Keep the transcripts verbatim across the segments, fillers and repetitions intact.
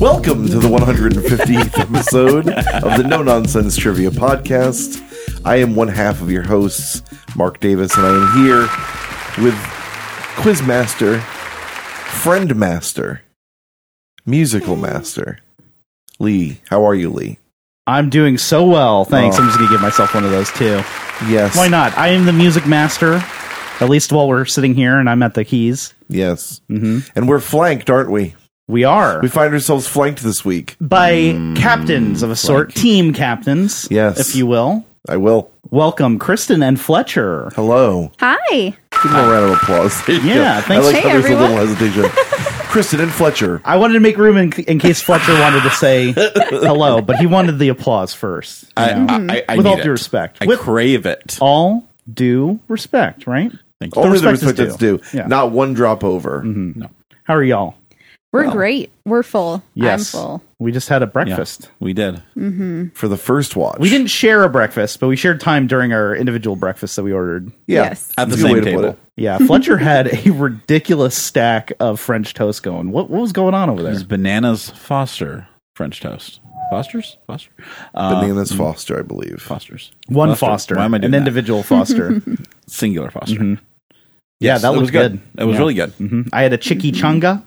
Welcome to the one hundred fiftieth episode of the No Nonsense Trivia Podcast. I am one half of your hosts, Mark Davis, and I am here with Quizmaster, Friend Master, Musical Master, Lee. How are you, Lee? I'm doing so well, thanks. Oh. I'm just going to give myself one of those, too. Yes. Why not? I am the music master, at least while we're sitting here and I'm at the keys. Yes. Mm-hmm. And we're flanked, aren't we? We are. We find ourselves flanked this week. By mm, captains of a sort, flank. Team captains, yes, if you will. I will. Welcome, Kristen and Fletcher. Hello. Hi. Give them a round of applause. Yeah, thanks. I like hey, how there's everyone. a little hesitation. Kristen and Fletcher. I wanted to make room in, in case Fletcher wanted to say hello, but he wanted the applause first. I, know, I, I, I with all it. due respect. I with crave it. all due respect, right? Thank you. Only the the respect respect is that's due. Yeah. Not one drop over. Mm-hmm. No. How are y'all? We're Well. great. We're full. Yes. I'm full. We just had a breakfast. Yeah, we did. Mm-hmm. For the first watch. We didn't share a breakfast, but we shared time during our individual breakfasts that we ordered. Yeah. Yes. At the That's a good way same to put table. it. Yeah, Fletcher had a ridiculous stack of French toast going. What what was going on over It there? was Bananas Foster French toast. Fosters? Foster? Uh, Bananas Foster, I believe. Fosters. One Foster, Why am I doing an that? individual Foster. Singular Foster. Mhm. Yeah, Yes, that it looked was good. good. It was Yeah. really good. hmm I had a Chicky Chunga.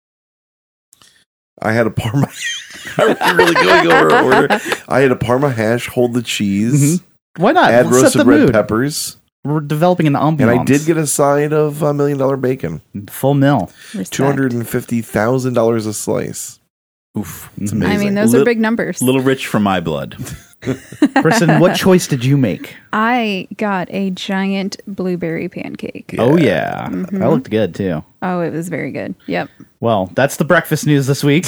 I had a Parma. I'm really going over order. I had a Parma hash, hold the cheese, Why not? add Let's set roasted the red mood. peppers, We're developing an ambiance. and I did get a side of uh, Million Dollar Bacon. full mill. Respect. two hundred fifty thousand dollars a slice. Oof. It's Mhm. amazing. I mean, those Lit- are big numbers. Little rich for my blood. Kristen, what choice did you make? I got a giant blueberry pancake. Oh yeah, Mhm. that looked good too. Oh, it was very good. Yep. Well, that's the breakfast news this week.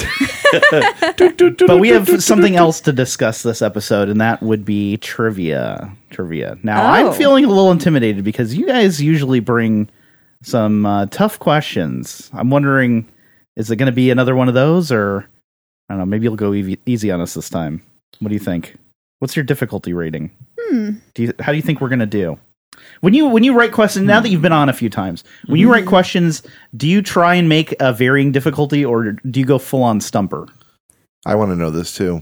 But we have something else to discuss this episode, and that would be trivia. Trivia. Now, Oh. I'm feeling a little intimidated because you guys usually bring some uh, tough questions. I'm wondering, is it going to be another one of those, or I don't know, maybe you'll go easy, easy on us this time. What do you think? What's your difficulty rating? Hmm. Do you, how do you think we're going to do? When you when you write questions, now that you've been on a few times, when you write questions, do you try and make a varying difficulty, or do you go full on stumper? I want to know this too.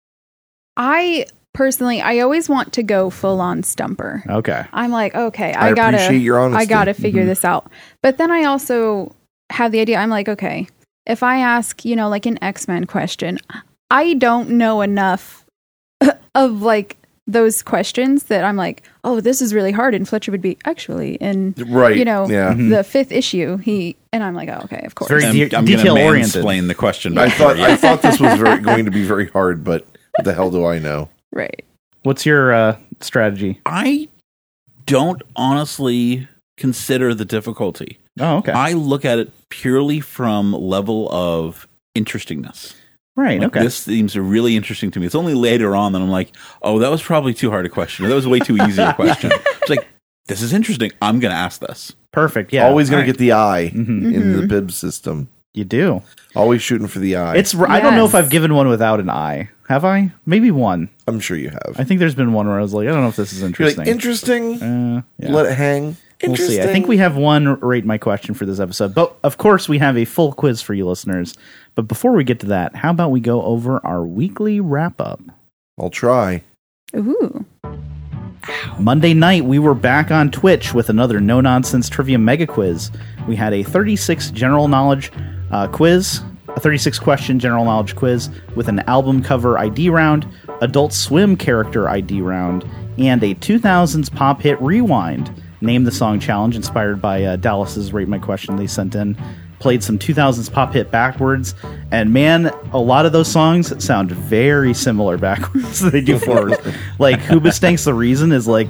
I personally, I always want to go full on stumper. Okay. I'm like, okay, I I, gotta, appreciate your honesty. I gotta figure Mhm. this out. But then I also have the idea. I'm like, okay, if I ask, you know, like an X-Men question, I don't know enough of like those questions that I'm like, oh, this is really hard. And Fletcher would be actually in, Right. you know, Yeah. Mhm. the fifth issue. He and I'm like, oh, okay, of course. Very I'm, de- I'm going to detail-oriented. mansplain the question. I back thought for you. I thought this was very, going to be very hard, but what the hell do I know? Right. What's your uh, strategy? I don't honestly consider the difficulty. Oh, okay. I look at it purely from level of interestingness. right. Like, Okay. This seems really interesting to me. It's only later on that I'm like, oh, that was probably too hard a question. Or that was way too easy a question. It's like, this is interesting. I'm going to ask this. Perfect. Yeah. Always going All to get the eye right. Mhm. in the Mhm. bib system. You do. Always shooting for the eye. It's. I don't know if Yes. I've given one without an eye. Have I? Maybe one. I'm sure you have. I think there's been one where I was like, I don't know if this is You're interesting. like, interesting. Uh, yeah. Let it hang. We'll see. Interesting. I think we have one rate my question for this episode. But of course, we have a full quiz for you listeners. But before we get to that, how about we go over our weekly wrap up? I'll try. Ooh. Monday night, we were back on Twitch with another no nonsense trivia mega quiz. We had a thirty-six general knowledge uh, quiz, a thirty-six question general knowledge quiz with an album cover I D round, Adult Swim character I D round, and a two thousands pop hit rewind. Name the song challenge inspired by uh, Dallas's Rate My Question they sent in. Played some two thousands pop hit backwards, and man, a lot of those songs sound very similar backwards than they do forwards. Like Hoobastank's The Reason is like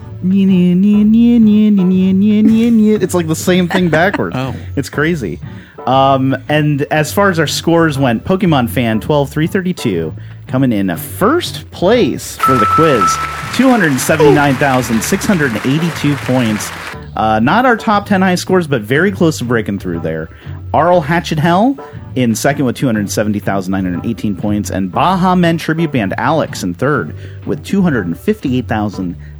it's like the same thing backwards. Oh. It's crazy. Um, and as far as our scores went, Pokemon Fan twelve three thirty-two coming in first place for the quiz, two hundred seventy-nine thousand six hundred eighty-two points. Uh, not our top ten high scores, but very close to breaking through there. Arl Hatchet Hell in second with two hundred seventy thousand nine hundred eighteen points, and Baha Men Tribute Band Alex in third with two hundred fifty-eight thousand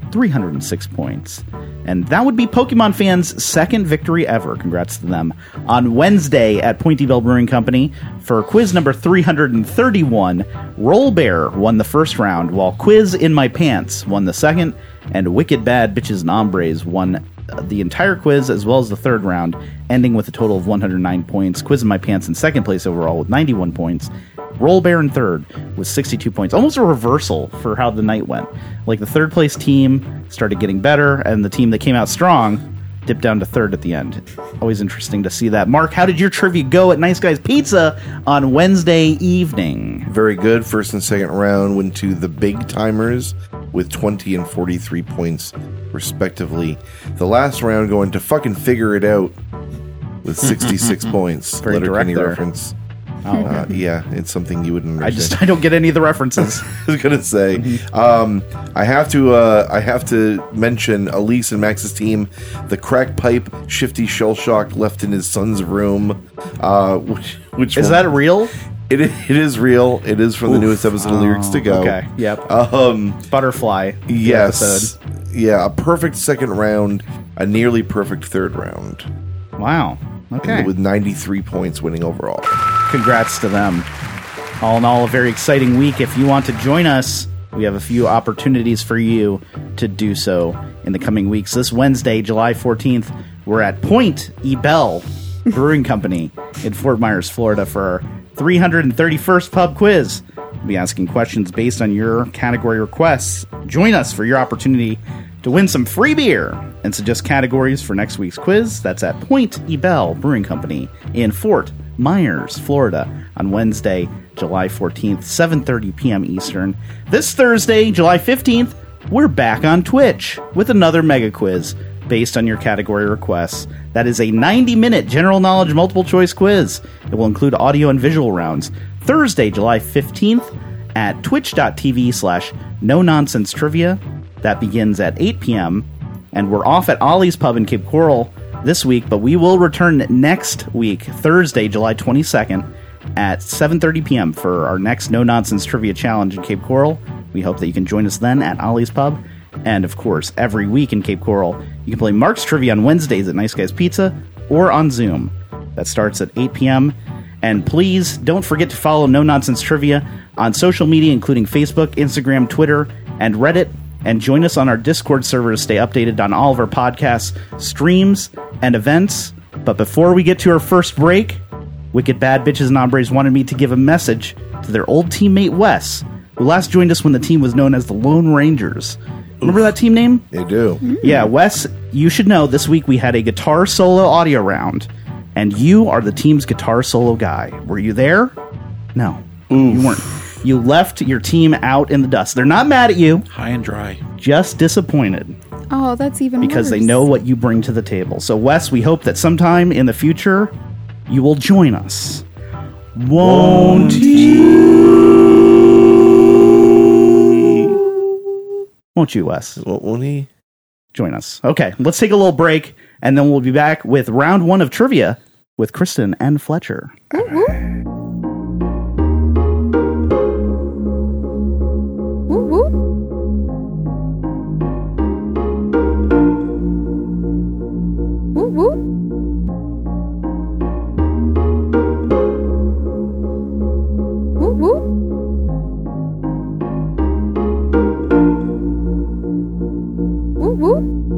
three hundred six points. And that would be Pokemon fans' second victory ever. Congrats to them. On Wednesday at Pointy Bell Brewing Company, for quiz number three hundred thirty-one, Roll Bear won the first round, while Quiz in My Pants won the second, and Wicked Bad Bitches and Hombres won the entire quiz as well as the third round, ending with a total of one hundred nine points. Quiz in My Pants in second place overall with ninety-one points. Roll Bear in third with sixty-two points. Almost a reversal for how the night went. Like, the third place team started getting better, and the team that came out strong dipped down to third at the end. Always interesting to see that. Mark, how did your trivia go at Nice Guys Pizza on Wednesday evening? Very good. First and second round went to the Big Timers with twenty and forty-three points, respectively. The last round going to Fucking Figure It Out with sixty-six points. Very direct Letterkenny there. reference. Oh, Uh, yeah, it's something you wouldn't I understand. just I don't get any of the references. I was gonna say, um, I have to, uh, I have to mention Elise and Max's team. The crack pipe, shifty shell shock left in his son's room. Uh, which, which Is will- that real? It, i- it is real. It is from the newest episode of Lyrics to Go. Okay. Yep. Um, Butterfly. the yes. episode. Yeah, a perfect second round, a nearly perfect third round, Wow. Okay. with ninety-three points winning overall. Congrats to them. All in all, a very exciting week. If you want to join us, we have a few opportunities for you to do so in the coming weeks. This Wednesday, July fourteenth, we're at Point E. Bell Brewing Company in Fort Myers, Florida for our three hundred thirty-first pub quiz. We'll be asking questions based on your category requests. Join us for your opportunity to win some free beer and suggest categories for next week's quiz. That's at Point E. Bell Brewing Company in Fort Myers, Florida, on Wednesday, July fourteenth, seven thirty p.m. Eastern. This Thursday, July fifteenth, we're back on Twitch with another mega quiz based on your category requests. That is a ninety-minute general knowledge multiple choice quiz. It will include audio and visual rounds. Thursday, July fifteenth at twitch.tv slash no nonsense trivia. That begins at eight p.m. And we're off at Ollie's Pub in Cape Coral this week, but we will return next week, Thursday, July twenty-second, at seven thirty p.m. for our next No Nonsense Trivia Challenge in Cape Coral. We hope that you can join us then at Ollie's Pub. And, of course, every week in Cape Coral, you can play Mark's Trivia on Wednesdays at Nice Guys Pizza or on Zoom. That starts at eight p.m. And please don't forget to follow No Nonsense Trivia on social media, including Facebook, Instagram, Twitter, and Reddit. And join us on our Discord server to stay updated on all of our podcasts, streams, and events. But before we get to our first break, Wicked Bad Bitches and Hombres wanted me to give a message to their old teammate Wes, who last joined us when the team was known as the Lone Rangers. Remember that team name? They do. Yeah, Wes, you should know this week we had a guitar solo audio round, and you are the team's guitar solo guy. Were you there? No. You weren't. You left your team out in the dust. They're not mad at you, High and dry. just disappointed Oh, that's even because worse. they know what you bring to the table. So, Wes, we hope that sometime in the future you will join us. Won't you? Won't you, Wes? Won't won't he? Join us. Okay, let's take a little break, and then we'll be back with round one of trivia with Kristen and Fletcher. Woo woo. Woo woo. Woo woo. Woo woo.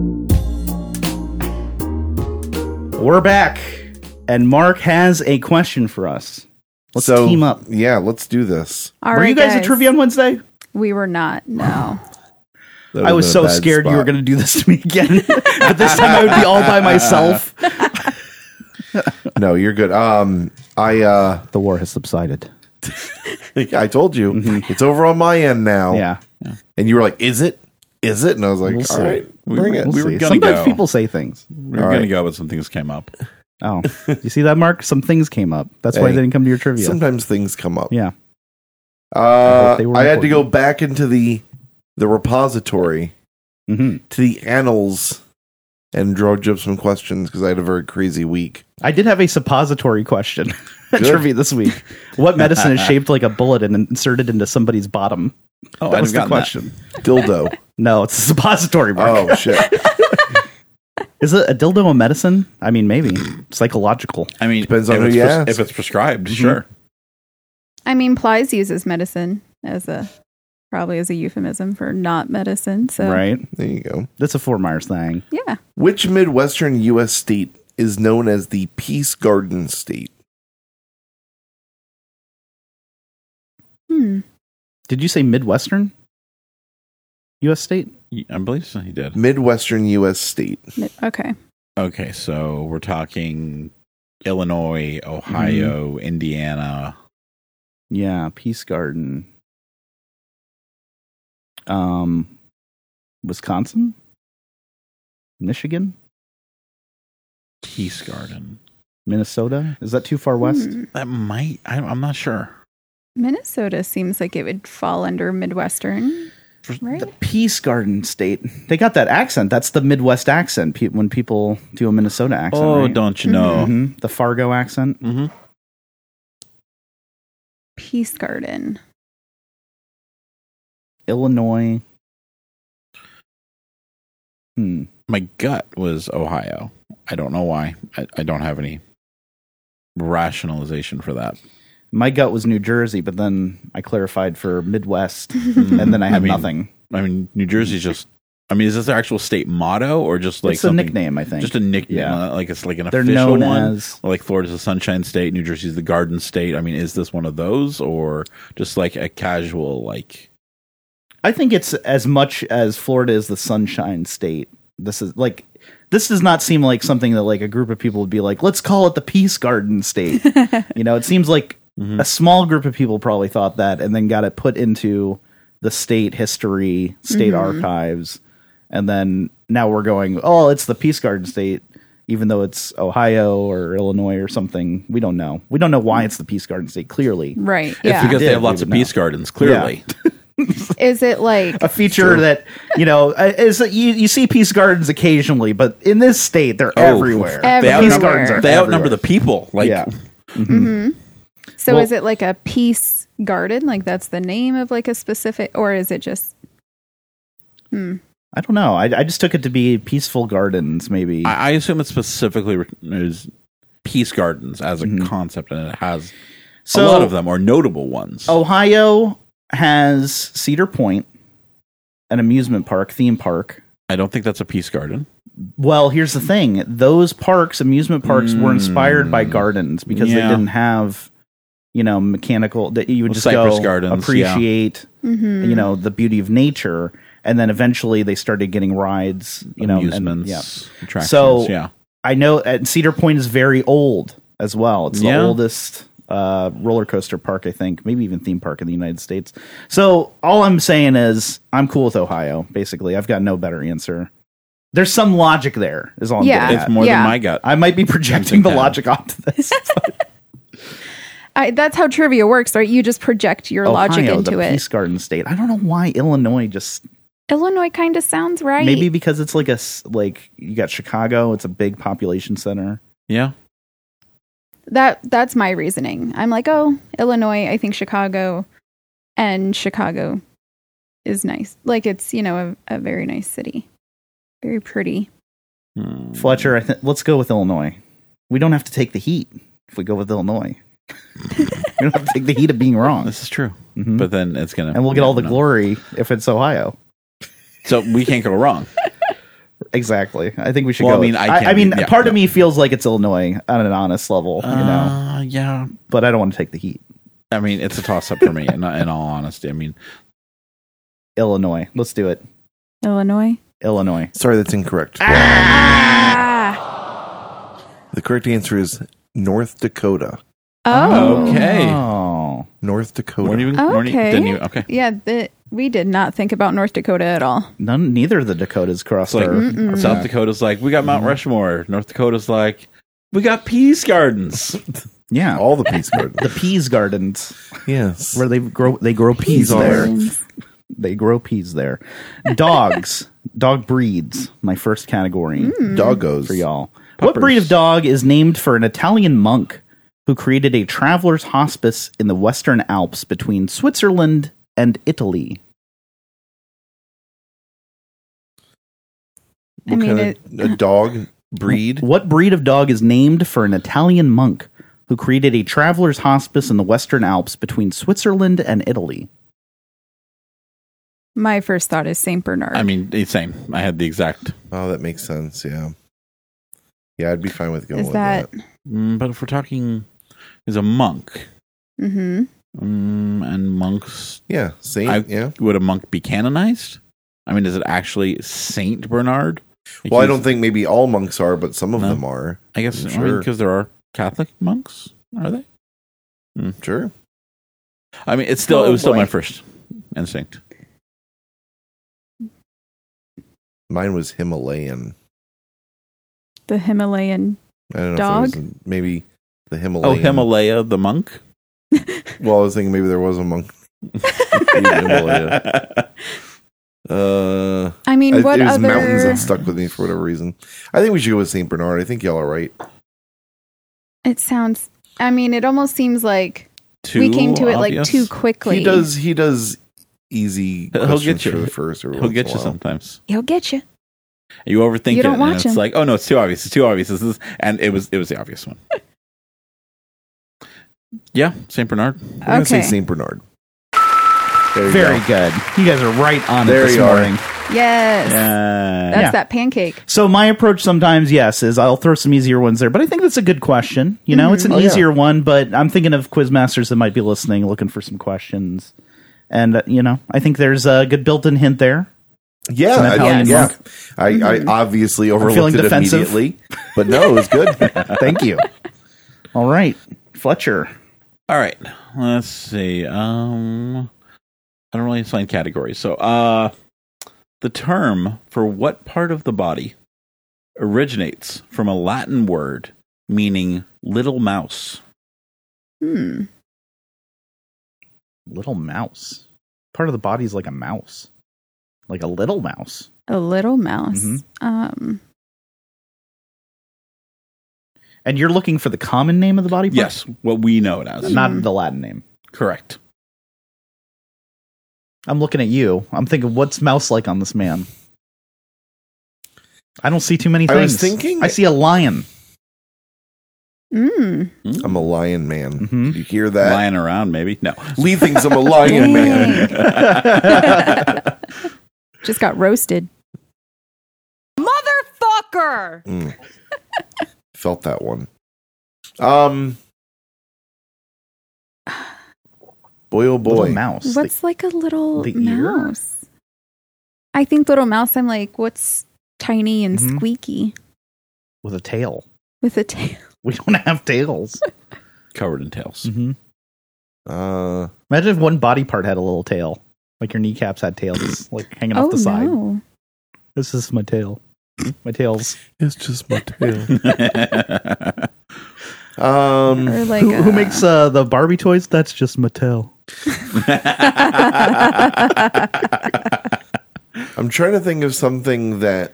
We're back, and Mark has a question for us. Let's so, team up. Yeah, let's do this. All Were right, you guys, at trivia on Wednesday? We were not. No. That I would've was been so a bad scared you were spot. going to do this to me again. But this time I would be all by myself. No, you're good. Um, I uh, The war has subsided. I told you it's over on my end now. Yeah. And you were like, "Is it? Is it?" And I was like, We'll "All see. right, We bring were- it." we were See, gonna Sometimes go. people say things. We were All going to right. go, but some things came up. Oh, you see that, Mark? Some things came up. That's why Hey, they didn't come to your trivia. Sometimes things come up. Yeah. Uh, hope they were I had to go important. back into the the repository hmm to the annals and dredge up some questions because I had a very crazy week. I did have a suppository question at Good. trivia this week. What medicine is shaped like a bullet and inserted into somebody's bottom? Oh, That I'd was have the gotten that. question. Dildo. No, it's a suppository, Mark. Oh shit. Is it a dildo a medicine? I mean, maybe. Psychological. I mean, Depends on if who it's you pres- ask. if it's prescribed, sure. I mean, Plies uses medicine as a probably as a euphemism for not medicine. So Right? There you go. That's a Fort Myers thing. yeah, Which Midwestern U S state is known as the Peace Garden State? hmm. Did you say Midwestern U S state? I believe so. He did. Midwestern U S state. Okay. Okay, so we're talking Illinois, Ohio, Mm-hmm. Indiana. Yeah, Peace Garden. Um, Wisconsin? Michigan? Peace Garden. Minnesota? Is that too far west? Hmm. That might. I, I'm not sure. Minnesota seems like it would fall under Midwestern, right? The Peace Garden state. They got that accent. That's the Midwest accent pe- when people do a Minnesota accent. Oh, right? don't you know? Mhm. The Fargo accent. Mm-hmm. Peace Garden. Illinois. Hmm. My gut was Ohio. I don't know why. I, I don't have any rationalization for that. My gut was New Jersey, but then I clarified for Midwest, and then I had I mean, nothing. I mean, New Jersey's just. I mean, is this their actual state motto or just like It's a something- nickname, I think. Just a nickname, Yeah. uh, like it's like an They're official known one. as- Like Florida's the Sunshine State, New Jersey's the Garden State. I mean, is this one of those, or just like a casual like? I think it's as much as Florida is the Sunshine State. This is like this does not seem like something that like a group of people would be like, let's call it the Peace Garden State. You know, it seems like Mhm. a small group of people probably thought that and then got it put into the state history, state archives, and then now we're going, oh, it's the Peace Garden State, even though it's Ohio or Illinois or something. We don't know. We don't know why it's the Peace Garden State, clearly. Right. It's Yeah. because they did, have lots we of would peace know. gardens. Clearly, Is it like A feature that, you know, uh, is that you, you see Peace Gardens occasionally, but in this state, they're Oh, everywhere. Everywhere. they Peace outnumber, Gardens are they outnumber everywhere. the people. Like, Yeah. so? Well- is it like a peace garden? Like that's the name of like a specific, or is it just? Hmm. I don't know. I, I just took it to be peaceful gardens, maybe. I, I assume it's specifically re- is peace gardens as a concept, and it has so a lot of them, or notable ones. Ohio has Cedar Point, an amusement park, theme park. I don't think that's a peace garden. Well, here's the thing. Those parks, amusement parks, were inspired by gardens because they Yeah. didn't have, you know, mechanical, that you would Well, just cypress go gardens, yeah. appreciate, you know, the beauty of nature. And then eventually they started getting rides, you know, and, Amusements, yeah. attractions. So yeah, I know and Cedar Point is very old as well. It's the Yeah. oldest uh, roller coaster park, I think, maybe even theme park in the United States. So all I'm saying is I'm cool with Ohio, basically. I've got no better answer. There's some logic there, is all I'm Yeah. getting it's at. more Yeah. than my gut. I might be projecting the Yeah. logic onto this. I, that's how trivia works, right? You just project your logic Ohio, into the it. Peace Garden State. I don't know why Illinois just Illinois kind of sounds right. maybe because it's like a s- like you got Chicago. It's a big population center. yeah, that that's my reasoning. I'm like, oh, Illinois. I think Chicago, and Chicago is nice. Like it's you know a, a very nice city, very pretty. Hmm. Fletcher, I th- let's go with Illinois. We don't have to take the heat if we go with Illinois. we don't have to take the heat of being wrong, This is true. Mhm. But then it's gonna, and we'll get all the no. glory if it's Ohio. So we can't go wrong. Exactly. I think we should Well, go. I mean, with- I I, I can't- mean, yeah, part of yeah. me feels like it's Illinois on an honest level, you know, Uh, yeah. but I don't want to take the heat. I mean, it's a toss up for me. In, in all honesty, I mean, Illinois. Let's do it. Illinois. Illinois. Sorry, that's incorrect. Ah. The correct answer is North Dakota. Oh. okay. Oh. North Dakota. Weren't even, weren't even- Okay. didn't even, okay. Yeah, the, we did not think about North Dakota at all. None. Neither of the Dakotas crossed It's like our, our South path. Dakota's like, we got Mount Rushmore. North Dakota's like, we got peace gardens. Yeah. All the Peace Gardens. the peas gardens Yes. where they grow they grow peas Peas are- there. Gardens. They grow peas there. Dogs. Dog breeds. My first category Doggos. for y'all. What Puppers. breed of dog is named for an Italian monk who created a traveler's hospice in the Western Alps between Switzerland and Italy? I What mean, kind it, of a dog breed? What breed of dog is named for an Italian monk who created a traveler's hospice in the Western Alps between Switzerland and Italy? my first thought is Saint Bernard. I mean, it's same. I had the exact. Oh, that makes sense. Yeah. Yeah, I'd be fine with going is with that? that. Mm, but if we're talking, is a monk, Mm-hmm. mm, and monks, Yeah, Saint. I- yeah. would a monk be canonized? I mean, is it actually Saint Bernard? Well, I Because- don't think maybe all monks are, but some of No. them are. I guess I Sure. because there are Catholic monks, are they? Sure. I mean, it's still Oh, it was still boy. my first instinct. Mine was Himalayan. The Himalayan. I don't know Dog? if it was maybe the Oh, Himalayan. Himalaya, the monk. Well, I was thinking maybe there was a monk. Himalaya. Uh, I mean, I, what it was other? mountains that stuck with me for whatever reason. I think we should go with Saint Bernard. I think y'all are right. It sounds. I mean, it almost seems like Too we came to it like obvious? too quickly. He does. He does easy He'll questions get you. for the first. Or He'll get you sometimes. He'll get you. You overthink You it, don't and watch it's him. like, oh no, it's too obvious. It's too obvious. This is, and it was it was the obvious one. Yeah, Saint Bernard. I'm gonna say Okay. Saint Bernard. There you Very go. good. You guys are right on There it this you are. morning. Yes. Yeah. That's Yeah. that pancake. So my approach sometimes, yes, is I'll throw some easier ones there, but I think that's a good question. You know, it's an Oh, yeah. easier one, but I'm thinking of Quizmasters that might be listening, looking for some questions. And, uh, you know, I think there's a good built-in hint there. Yeah, An I, Italian yeah. monk. I, I obviously overlooked feeling it defensive. immediately, but no, it was good. Thank you. All right. Fletcher. All right. Let's see. Um, I don't really assign categories. So, uh, the term for what part of the body originates from a Latin word meaning little mouse. Hmm. Little mouse. Part of the body's like a mouse. Like a little mouse. A little mouse. Mhm. Um. And you're looking for the common name of the body part? Yes, what we know it as. Not the Latin name. Correct. I'm looking at you. I'm thinking, what's mouse like on this man? I don't see too many I things. was thinking- I see a lion. Mm. I'm a lion man. Mhm. You hear that? Lying around, maybe. No. Lee thinks I'm a lion man. Dang. Just got roasted. Motherfucker! Mm. Felt that one. Um. Boy, oh boy. Little mouse. What's like a little the ear? mouse? I think little mouse. I'm like, what's tiny and Mhm. squeaky With a tail. with a tail? We don't have tails. Covered in tails. hmm Uh, Imagine if one body part had a little tail. Like your kneecaps had tails, like hanging off Oh the side. no! This is my tail. My tail's. it's just my tail. um, Or like Who, who a- makes uh, the Barbie toys? That's just Mattel. I'm trying to think of something that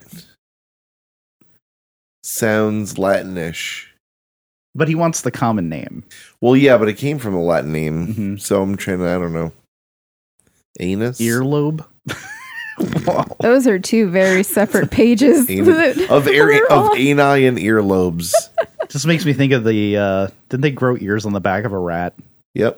sounds Latinish. But he wants the common name. Well, yeah, but it came from a Latin name, Mhm. so I'm trying to. I don't know. Anus, Earlobe. Wow. Those are two very separate pages. Anus. of ear They're of all- ani and earlobes. Just makes me think of the. Uh, didn't they grow ears on the back of a rat? Yep.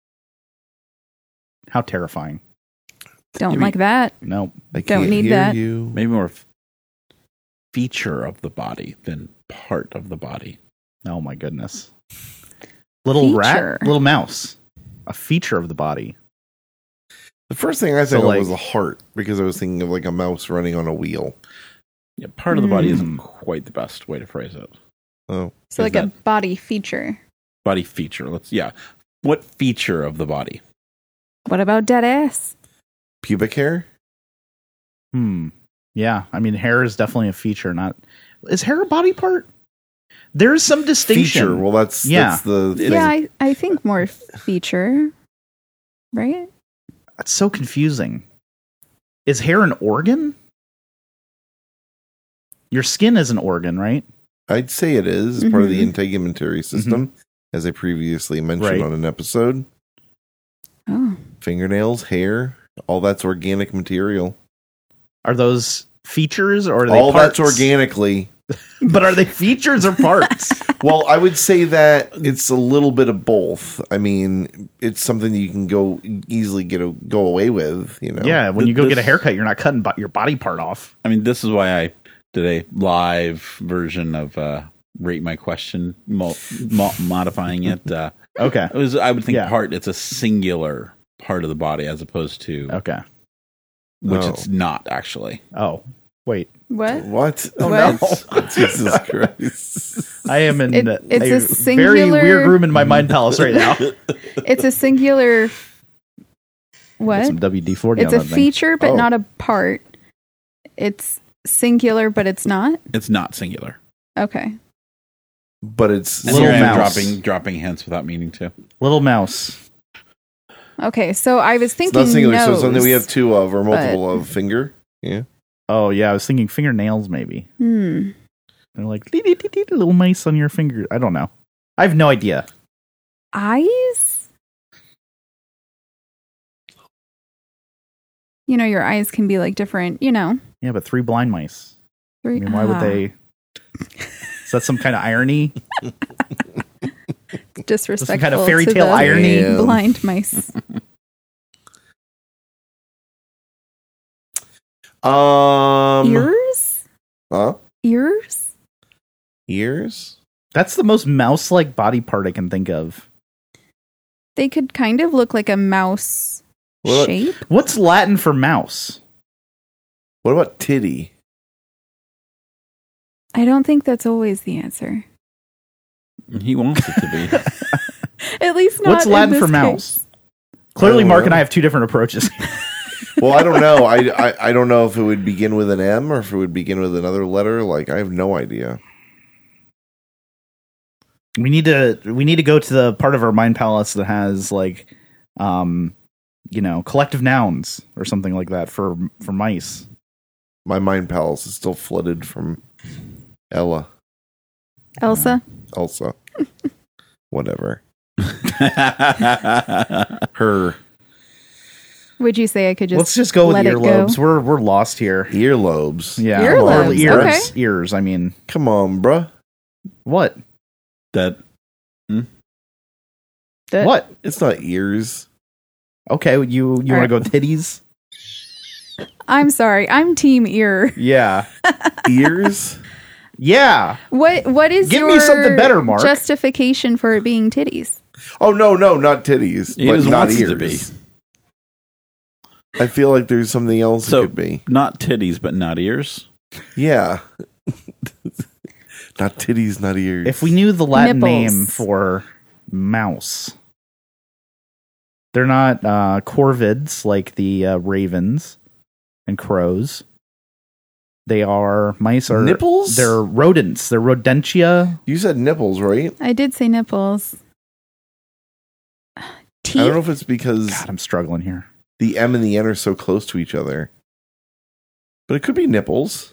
How terrifying! Don't like that. No. I Don't can't need hear that. You. Maybe more f- feature of the body than part of the body. Oh my goodness! Little rat, Feature. little mouse, a feature of the body. The first thing I So, think like- of was a heart because I was thinking of like a mouse running on a wheel. Yeah, part of the body Mm. isn't quite the best way to phrase it. Oh, So Is like a that- body feature. Body feature. Let's yeah. What feature of the body? What about dead ass? pubic hair. Hmm. Yeah, I mean, hair is definitely a feature. Not is hair a body part? There is some distinction. Feature. Well, that's Yeah. That's the thing. Yeah, I, I think more feature. Right? That's so confusing. Is hair an organ? Your skin is an organ, right? I'd say it is as part of the Mhm. integumentary system, as I previously mentioned Right. on an episode. Oh. Fingernails, hair, all that's organic material. Are those features or are they All parts? that's organically. But are they features or parts? Well, I would say that it's a little bit of both. I mean, it's something you can go easily get a, go away with. You know. Yeah, when you go This- get a haircut, you're not cutting bo- your body part off. I mean, this is why I did a live version of uh, Rate My Question, mo- mo- modifying it. Uh, Okay. it was, I would think, Yeah. part, it's a singular part of the body as opposed to, Okay. which Oh. it's not actually. Oh, wait. What? What? Oh, What? no. Jesus Christ! I am in It- a, it's a very singular- weird room in my mind palace right now. It's a singular. Got What? some W D forty It's on a that thing. feature, but Oh. not a part. It's singular, but it's not. It's not singular. Okay. But it's And Little here I am mouse. dropping, dropping hints without meaning to. Little mouse. Okay. So I was it's thinking not singular. So nose, something we have two of or multiple but- of finger. Yeah. Oh, yeah. I was thinking fingernails, maybe. Hmm. They're like, "Dee, dee, dee, dee, little mice on your finger. I don't know. I have no idea. Eyes. You know, your eyes can be like different. You know. Yeah, but three blind mice. I Three, mean, why would ah, they? Is that some kind of irony? disrespectful Some kind of fairy to tale the irony? Damn. blind mice? Um. Ears. Huh? Ears. Ears. That's the most mouse-like body part I can think of. They could kind of look like a mouse What- shape. What's Latin for mouse? What about titty? I don't think that's always the answer. He wants it to be. At least not. What's in Latin this for case. mouse? Clearly, I don't Mark know. and I have two different approaches. Well, I don't know. I, I I don't know if it would begin with an M or if it would begin with another letter. Like, I have no idea. we need to we need to go to the part of our mind palace that has like, um, you know, collective nouns or something like that for for mice. My mind palace is still flooded from Ella, Elsa. Elsa, whatever. Her Would you say I could just Let's just go with let it go? earlobes. We're we're lost here. earlobes. Yeah, Earlobes, Or ears. okay. Ears. I mean, Come on, bruh. what? that That- What? It's not ears. Okay, you you All want to right. go titties? I'm sorry. I'm team ear. Yeah, Ears? yeah. What What is Give your me something better, Mark. justification for it being titties? Oh, no, no, not titties. He but just not wants it ears. to be. I feel like there's something else So- it could be. not titties, but not ears. Yeah. Not titties, not ears. If we knew the Latin Nipples. name for mouse, they're not uh, corvids like the uh, ravens and crows. They are mice are Nipples? They're rodents. They're rodentia. You said nipples, right? I did say nipples. Teeth. I don't know if it's because God, I'm struggling here. the M and the N are so close to each other. But it could be nipples.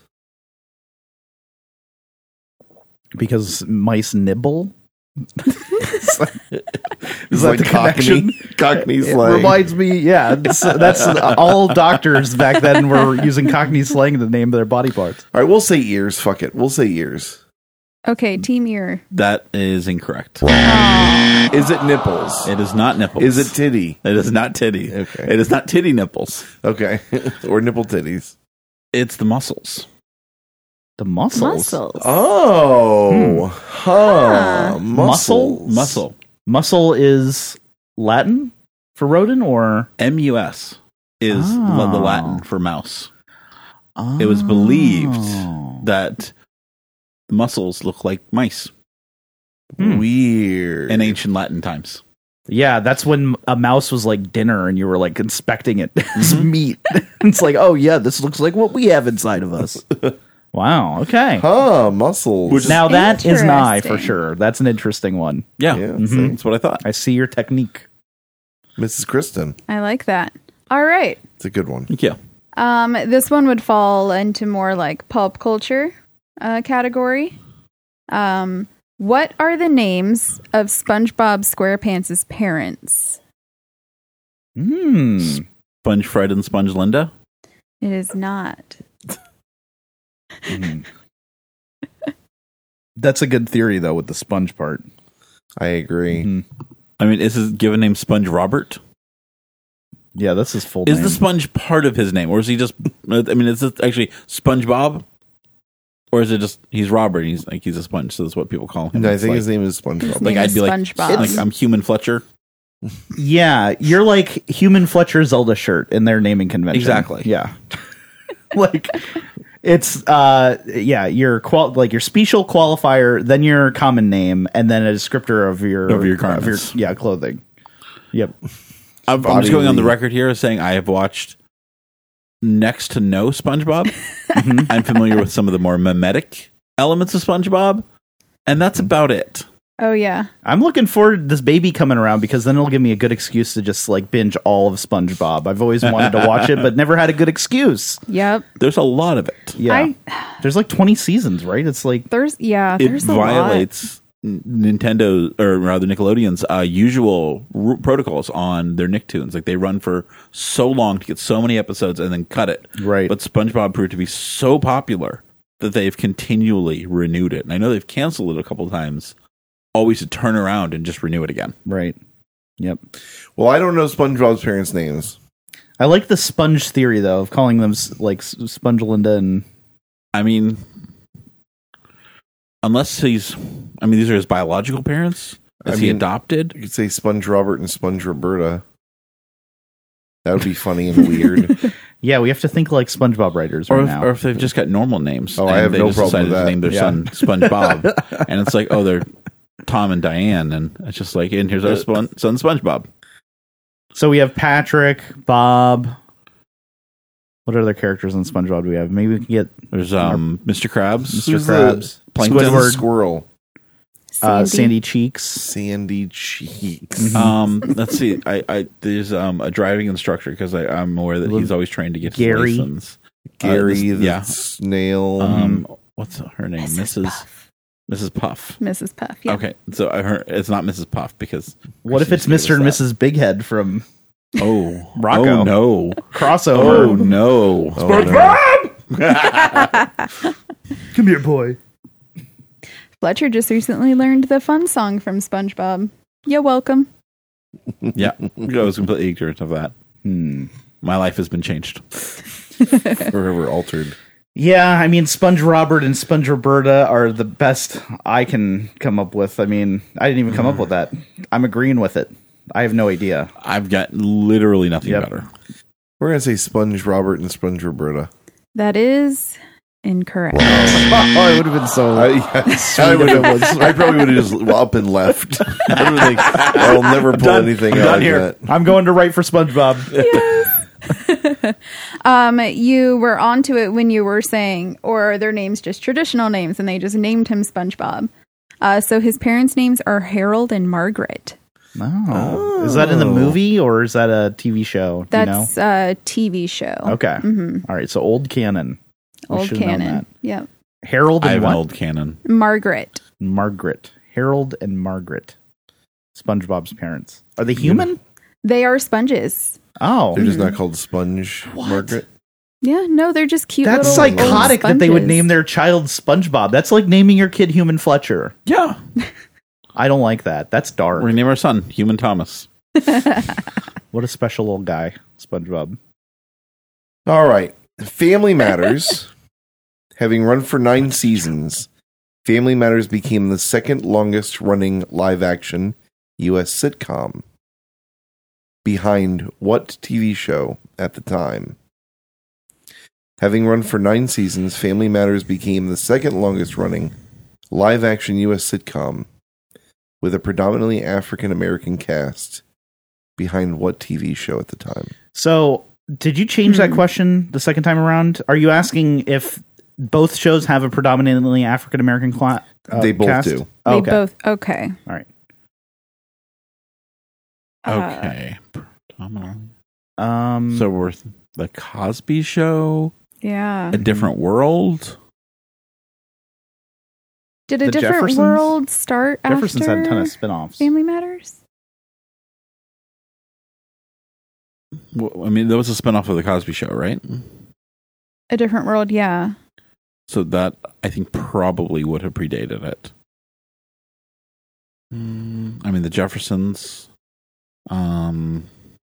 Because mice nibble. Is It's that like the connection? Cockney, Cockney It slang. reminds me, yeah, it's, that's all doctors back then were using Cockney slang to name their body parts. All right, we'll say ears. Fuck it. We'll say ears. Okay, team ear. That is incorrect. Aw. Is it nipples? It is not nipples. Is it titty? It is not titty. Okay. It is not titty nipples. Okay. Or nipple titties. It's the muscles. The muscles. Muscles. Oh. Huh. Huh. Muscles. Muscle. Muscle is Latin for rodent, or M U S is Oh. the Latin for mouse. It was believed Oh. that muscles look like mice Hmm. Weird. in ancient Latin times. Yeah, that's when a mouse was like dinner, and you were like inspecting it as Mhm. meat. It's like, oh yeah, this looks like what we have inside of us. Wow. Okay. Huh. Muscles. Which- Now that is an eye for Interesting. sure. That's an interesting one. Yeah, Yeah, Mhm. see? that's what I thought. I see your technique. Missus Kristen. I like that. All right. It's a good one. Thank you. Um, this one would fall into more like pulp culture uh, category. Um, what are the names of SpongeBob SquarePants' parents? Hmm. Sponge Fred and Sponge Linda. It is not. Mhm. That's a good theory, though, with the sponge part. I agree. Mhm. I mean, is his given name Sponge Robert? Yeah, that's his full Is name. the sponge part of his name, or is he just? I mean, is it actually SpongeBob, or is it just he's Robert? And he's like he's a sponge, so that's what people call him. No, I It's think like, his name is SpongeBob. His like name I'd is be like, SpongeBob. like I'm Human Fletcher. Yeah, you're like Human Fletcher Zelda shirt in their naming convention. Exactly. Yeah. Like it's uh yeah, your qual like your special qualifier, then your common name, and then a descriptor of your Of your of garments. yeah, clothing. Yep. I'm, I'm Body just going on the lead. record here as saying I have watched next to no SpongeBob. Mhm. I'm familiar with some of the more mimetic elements of SpongeBob, and that's about it. Oh yeah. I'm looking forward to this baby coming around because then it'll give me a good excuse to just like binge all of SpongeBob. I've always wanted to watch it, but never had a good excuse. Yep. There's a lot of it. Yeah. I There's like twenty seasons, right? It's like there's yeah, It there's a violates N- Nintendo or rather Nickelodeon's uh, usual r- protocols on their Nicktoons. Like they run for so long to get so many episodes and then cut it. Right. But SpongeBob proved to be so popular that they've continually renewed it. And I know they've canceled it a couple times, always to turn around and just renew it again. right. Yep. Well, I don't know SpongeBob's parents' names. I like the sponge theory though of calling them s- like S- Spongelinda and I mean, unless he's, I mean, these are his biological parents. Is I he mean- adopted? You could say Sponge Robert and Sponge Roberta. That would be funny and weird. yeah, we have to think like SpongeBob writers Or right if, now. or if they've just got normal names. Oh, I and have they no just problem decided with to that. name their Yeah. son SpongeBob. And it's like, oh, they're Tom and Diane. And it's just like, and here's our spon- son SpongeBob. So we have Patrick, Bob. What other characters on SpongeBob do we have? Maybe we can get There's um, Mister Krabs. Mister Who's the Krabs, Plankton? Squidward, Squirrel. uh, Sandy. Sandy Cheeks. Sandy Cheeks. Um, let's see. I, I there's um a driving instructor because I'm aware that he's always trying to get his Gary. license. Gary Uh, this- the yeah. snail. Um, what's her name? Missus Missus Puff. Missus Puff. Missus Puff. Yeah. Okay, so I heard it's not Missus Puff because What if Christy it's just gave Mister and us Missus Big Head from that. Oh, Rocco. Oh no! crossover? Oh no! Oh, no. Come here, boy. Fletcher just recently learned the fun song from SpongeBob. You're welcome. Yeah, I was completely ignorant of that. Hmm. My life has been changed. Forever altered. Yeah, I mean, Sponge Robert and Sponge Roberta are the best I can come up with. I mean, I didn't even come up with that. I'm agreeing with it. I have no idea. I've got literally nothing Yep. better. We're going to say Sponge Robert and Sponge Roberta. That is incorrect. Oh, it would have been so. I, yes, I, would have, I probably would have just up and left. I would think, I'll never pull Done. anything I'm out done like here. that. I'm going to write for SpongeBob. Yes. um, you were onto it when you were saying, or are their names just traditional names, and they just named him SpongeBob. Uh, so his parents' names are Harold and Margaret. Oh. Is that in the movie or is that a T V show? Do That's a T V show. you know? Okay. Mhm. All right. So old canon. We Old should have known canon. that. Yep. Harold I and have what? an old canon. Margaret. Margaret. Harold and Margaret. SpongeBob's parents. Are they human? They are sponges. Oh. They're just not called Sponge Margaret. Yeah, no, they're just cute. That's little old psychotic that they would sponges. name their child SpongeBob. That's like naming your kid Human Fletcher. Yeah, I don't like that. That's dark. we're gonna name our son Human Thomas. What a special little guy, SpongeBob. All right. Family Matters. Having run for nine seasons, Family Matters became the second longest running live action U S sitcom. Behind what T V show at the time? Having run for nine seasons, Family Matters became the second longest running live action U S sitcom with a predominantly African American cast. Behind what T V show at the time? So, did you change that Hmm. question the second time around? Are you asking if both shows have a predominantly African American cla- uh, They both cast? do. They Okay. both. Okay. All right. Uh, Okay. Predominantly. Um, So we're the Cosby Show, Yeah. A Different World. Did a The different Jeffersons? world start Jeffersons after had a ton of spin-offs. Family Matters? Well, I mean, that was a spinoff of the Cosby Show, right? A different world, yeah. So that, I think, probably would have predated it. Mm, I mean, the Jeffersons. Um,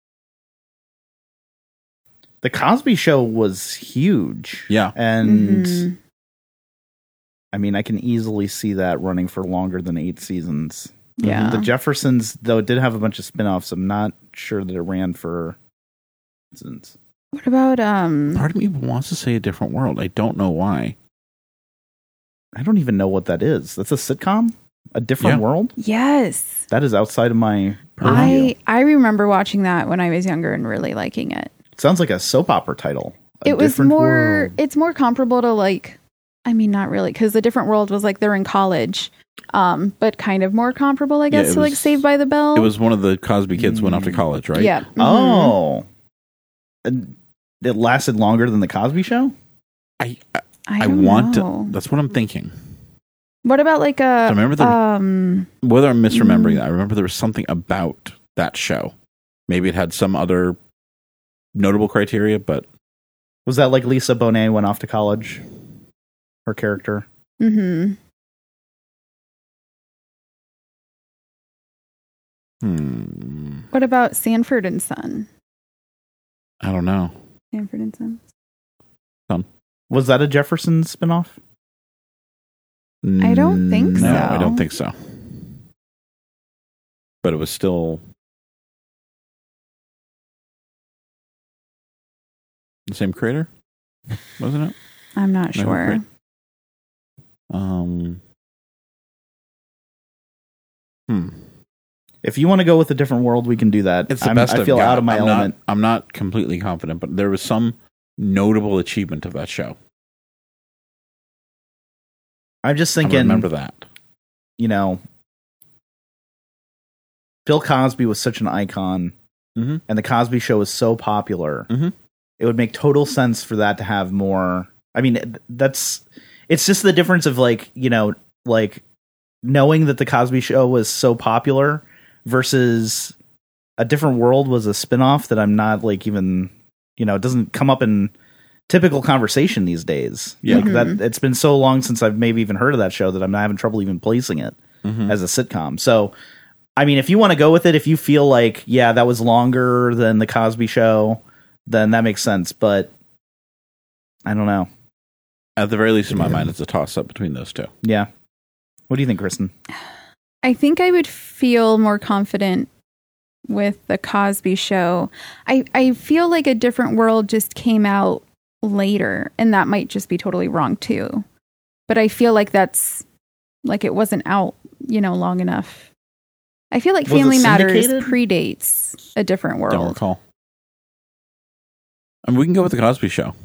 The Cosby Show was huge. Yeah. And Mhm. I mean, I can easily see that running for longer than eight seasons. Yeah. The Jeffersons, though, it did have a bunch of spin-offs. I'm not sure that it ran for seasons. What about um? part of me wants to say A Different World. I don't know why. I don't even know what that is. That's a sitcom? A Different Yeah. World? Yes, That is outside of my purview. I I remember watching that when I was younger and really liking it. Sounds like a soap opera title. A It was Different more. World. It's more comparable to like. I mean, not really, because The Different World was like they're in college, um, but kind of more comparable, I guess, Yeah, it to like was- Saved by the Bell. It was one of the Cosby kids went off to college, right? Yeah. Mhm. Oh. And it lasted longer than The Cosby Show? I I, I, I don't want know. to. That's what I'm thinking. What about like a? I remember the- um. Whether I'm misremembering Mm. that, I remember there was something about that show. Maybe it had some other notable criteria, but Was that like Lisa Bonet went off to college? Her character? Mm-hmm. hmm, What about Sanford and Son? I don't know. Sanford and Son. Was that a Jefferson spinoff? I don't think no, so. I don't think so. But it was still the same creator, wasn't it? I'm not No, sure. great. Um. Hmm. If you want to go with A Different World, we can do that. It's the I'm, best I I've feel got. out of my I'm element. Not, I'm not completely confident, but there was some notable achievement of that show. I'm just I thinking, remember that. you know, Bill Cosby was such an icon, Mhm. and The Cosby Show is so popular. Mhm. It would make total sense for that to have more. I mean, that's it's just the difference of like, you know, like knowing that The Cosby Show was so popular versus A Different World was a spinoff that I'm not like even, you know, it doesn't come up in typical conversation these days. Yeah. Like that, Mhm. it's been so long since I've maybe even heard of that show that I'm having trouble even placing it Mhm. as a sitcom. So, I mean, if you want to go with it, if you feel like, yeah, that was longer than The Cosby Show, then that makes sense. But I don't know. At the very least, in my Yeah. mind, it's a toss-up between those two. Yeah. What do you think, Kristen? I think I would feel more confident with The Cosby Show. I, I feel like A Different World just came out later, and that might just be totally wrong too. But I feel like that's like it wasn't out, you know, long enough. I feel like Was it Family Matters syndicated? predates A Different Don't World. recall. I mean, we can go with the Cosby Show.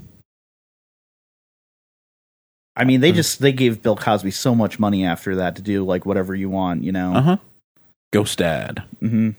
I mean, they just they gave Bill Cosby so much money after that to do like whatever you want, you know. Uh huh. Ghost Dad. hmm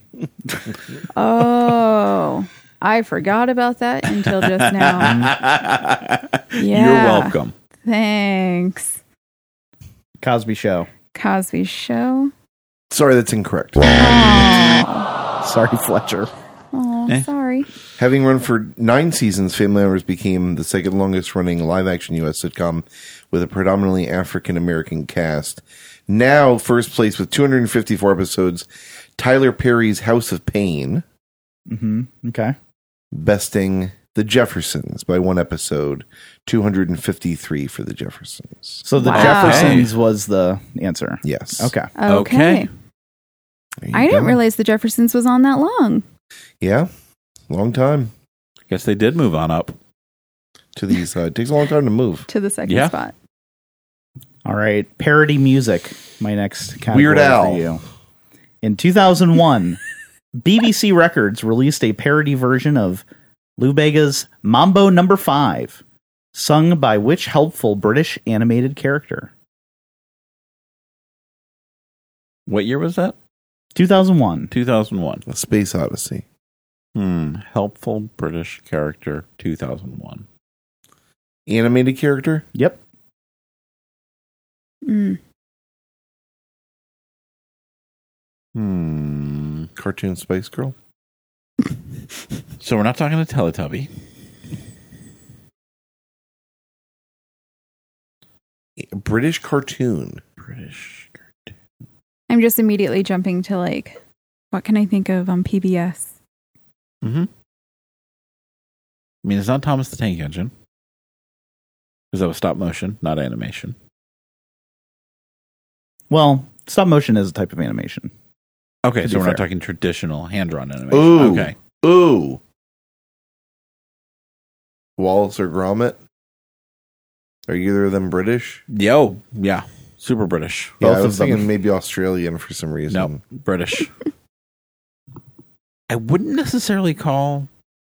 Oh, I forgot about that until just now. You're Yeah. welcome. Thanks. Cosby Show. Cosby Show. Sorry, that's incorrect. Oh, Sorry, Fletcher. oh Eh. sorry. Having run for nine seasons, Family Matters became the second longest running live action U S sitcom with a predominantly African American cast. Now, first place with two hundred fifty-four episodes, Tyler Perry's House of Pain, hmm Okay. besting The Jeffersons by one episode, two hundred fifty-three for The Jeffersons. So the Wow. Jeffersons was the answer. Yes. Okay. Okay. Okay. There you I didn't go. realize the Jeffersons was on that long. Yeah. Long time Guess they did move on up. to these. Uh, it takes a long time to move. To the second Yeah. spot. All right. Parody music. My next category Weird Al. for you. In two thousand one, B B C Records released a parody version of Lou Bega's Mambo Number Five, sung by which helpful British animated character? What year was that? two thousand one. two thousand one. A Space Odyssey. Hmm. Helpful British character, two thousand one. Animated character? Yep. Mm. Hmm. Cartoon Spice Girl? So we're not talking to Teletubby. British cartoon. British. I'm just immediately jumping to like, what can I think of on P B S? Mm-hmm. I mean, it's not Thomas the Tank Engine. Because that was stop motion, not animation. Well, stop motion is a type of animation. Okay, To so be we're not fair. talking traditional hand-drawn animation. Ooh. Okay. Ooh. Wallace or Gromit? Are either of them British? Yo, yeah. Super British. Yeah, Both I of was them. thinking maybe Australian for some reason. No, British. I wouldn't necessarily call...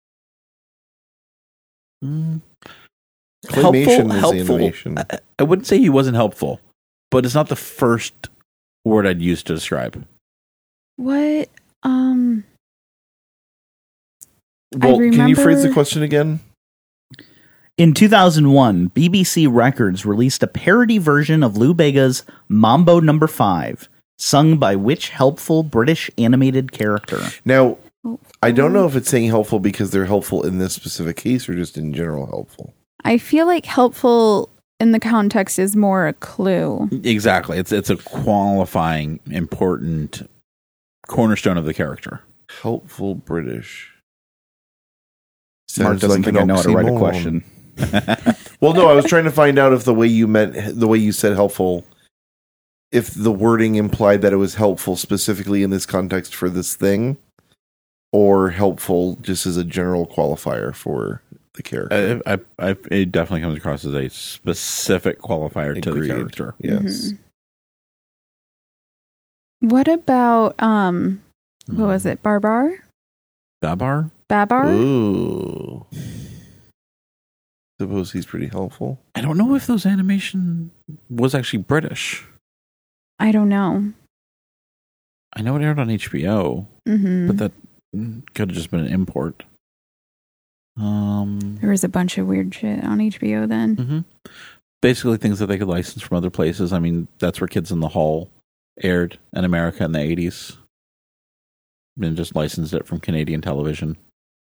Mm, Claymation is helpful. animation. I, I wouldn't say he wasn't helpful, but it's not the first word I'd use to describe. What? Um, Well, can you phrase the remember- question again? In two thousand one, B B C Records released a parody version of Lou Bega's Mambo Number Five, sung by which helpful British animated character? Now, Oh. I don't know if it's saying helpful because they're helpful in this specific case or just in general helpful. I feel like helpful in the context is more a clue. Exactly. It's it's a qualifying, important cornerstone of the character. Helpful British. Mark Sounds doesn't like think an I know how to write a oxymoron. question. Well, no, I was trying to find out if the way you meant, the way you said helpful, if the wording implied that it was helpful specifically in this context for this thing, or helpful just as a general qualifier for the character. I, I, I, it definitely comes across as a specific qualifier to the Agreed. character. Yes. What about um, what was it? Barbar? Babar? Babar? Ooh. Suppose he's pretty helpful. I don't know if those animation was actually British. I don't know. I know it aired on H B O, hmm but that could have just been an import. Um, There was a bunch of weird shit on H B O then. hmm Basically, things that they could license from other places. I mean, that's where Kids in the Hall aired in America in the eighties. And just licensed it from Canadian television.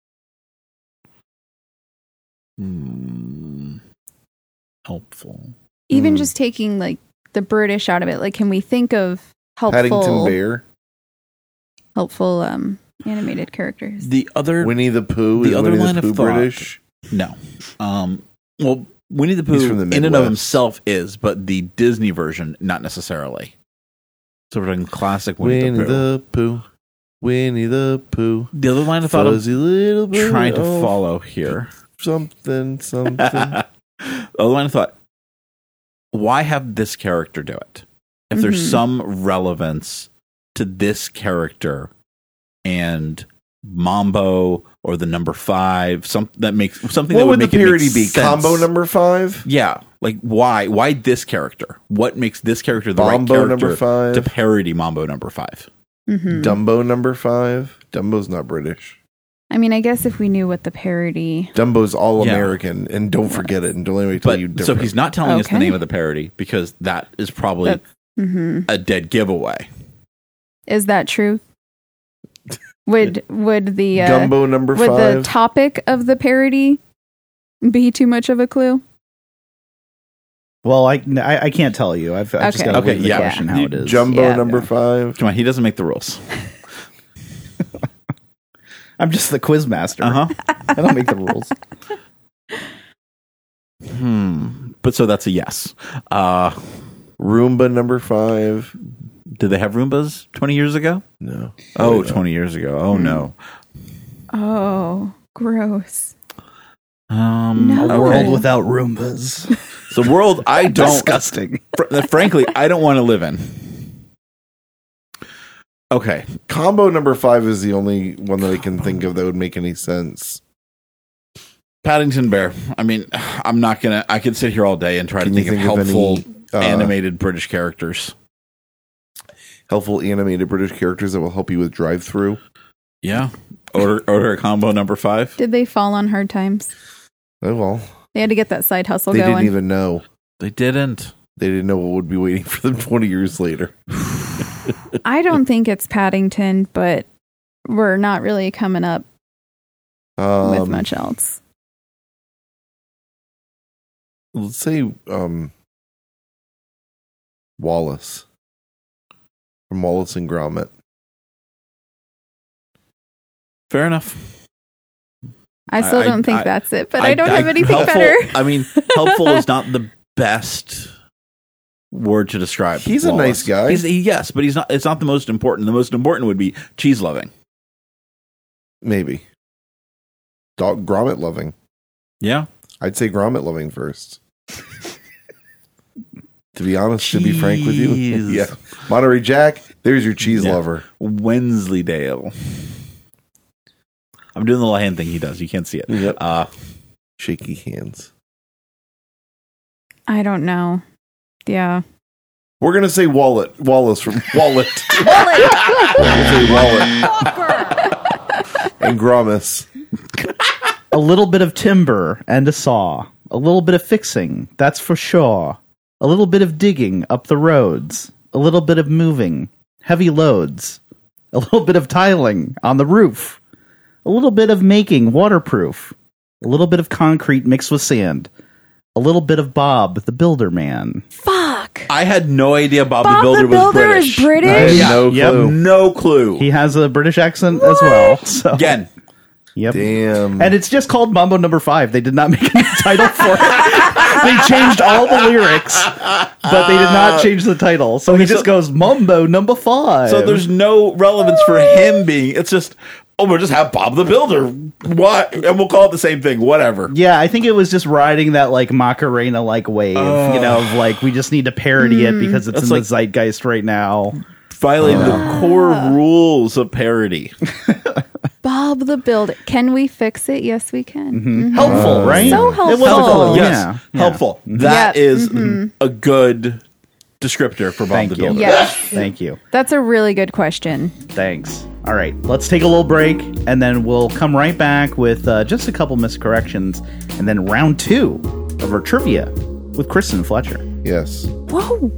Hmm. Helpful. Even Hmm. just taking like the British out of it, like can we think of helpful Paddington Bear. helpful um animated characters? The other Winnie the Pooh. the is other Winnie line the of Pooh thought- British. No. Um, well, Winnie the He's Pooh from the in and of Midwest. himself is, but the Disney version, not necessarily. So we're talking classic Winnie, Winnie the Pooh. the Pooh. Winnie the Pooh. The other line of thought I'm Fuzzy little bit trying to of follow here. something, something. The other line of thought, why have this character do it? If there's Mhm. some relevance to this character and Mambo or the number five, some that makes something What that would would the make it parody make be? sense. Combo number five? Yeah, like why? Why this character? What makes this character the Bombo right character number five? to parody Mambo number five? hmm Dumbo number five? Dumbo's not British. I mean, I guess if we knew what the parody. Dumbo's all Yeah. American, and don't forget it. And don't let me tell But you so different. he's not telling us the Okay. name of the parody because that is probably That's- hmm a dead giveaway. Is that true? Would would the uh, Dumbo number would the five. topic of the parody be too much of a clue? Well, I, I, I can't tell you. I've, I've just Okay. got to Okay, leave the yeah. question how it is. Jumbo Yeah. number Yeah. five. Come on, he doesn't make the rules. I'm just the quiz master. Uh huh. I don't make the rules. Hmm. But so that's a yes. Uh, Roomba number five. did they have Roombas twenty years ago? No. Oh, no. twenty years ago. Oh, no. Oh, gross. Um, No. A Okay. world without Roombas. It's a world I don't, Disgusting. fr- frankly, I don't want to live in. Okay. Combo number five is the only one that I can think of that would make any sense. Paddington Bear. I mean, I'm not going to, I could sit here all day and try Can to you think, think of of helpful any uh, animated British characters. helpful animated British characters that will help you with drive-through? Yeah. Order, order a combo number five. Did they fall on hard times? Oh well, They had to get that side hustle they going. didn't even know. They didn't. They didn't know what would be waiting for them twenty years later. I don't think it's Paddington, but we're not really coming up Um, with much else. Let's say um, Wallace. From Wallace and Gromit. Fair enough. I still I- don't think I- that's it, but I, don't have anything helpful, better. I mean, helpful is not the best word to describe. He's a Wallace. nice guy. He's, he, yes, but he's not. It's not the most important. The most important would be cheese loving. Maybe. Dog Gromit loving. Yeah. I'd say Gromit loving first. To be honest, to be frank with you. Cheese. Yeah. Monterey Jack, there's your cheese Yeah. lover. Wensleydale. I'm doing the little hand thing he does. You can't see it. Yep. Uh, Shaky hands. I don't know. Yeah. We're gonna say Wallet. Wallace from Wallet. We're gonna say Wallet. And Gromus. A little bit of timber and a saw. A little bit of fixing, that's for sure. A little bit of digging up the roads. A little bit of moving. Heavy loads. A little bit of tiling on the roof. A little bit of making waterproof. A little bit of concrete mixed with sand. A little bit of Bob, the Builder Man. Fuck. I had no idea Bob, Bob the Builder, the Builder was British. is British? I had Yeah. no Yep. clue. No clue. He has a British accent as well. So. Again, Yep. Damn. And it's just called Mambo Number Five. They did not make a title for it. They changed all the lyrics, but they did not change the title. So he just so- goes Mambo Number Five. so there's no relevance for him being. It's just, oh, we'll just have Bob the Builder. What? And we'll call it the same thing. Whatever. Yeah, I think it was just riding that like Macarena like wave, you know, of like we just need to parody it because it's That's in like- the zeitgeist right now. Violating the core rules of parody. Bob the Builder. Can we fix it? Yes, we can. Mhm. Helpful, right? So It was helpful. helpful. Yes. Yeah. Yeah. Helpful. That Yeah. is a good descriptor for Bob Thank the you. Builder. Yes. Thank you. That's a really good question. Thanks. All right, let's take a little break, and then we'll come right back with uh, just a couple miscorrections, and then round two of our trivia with Kristen Fletcher. Yes. Whoa.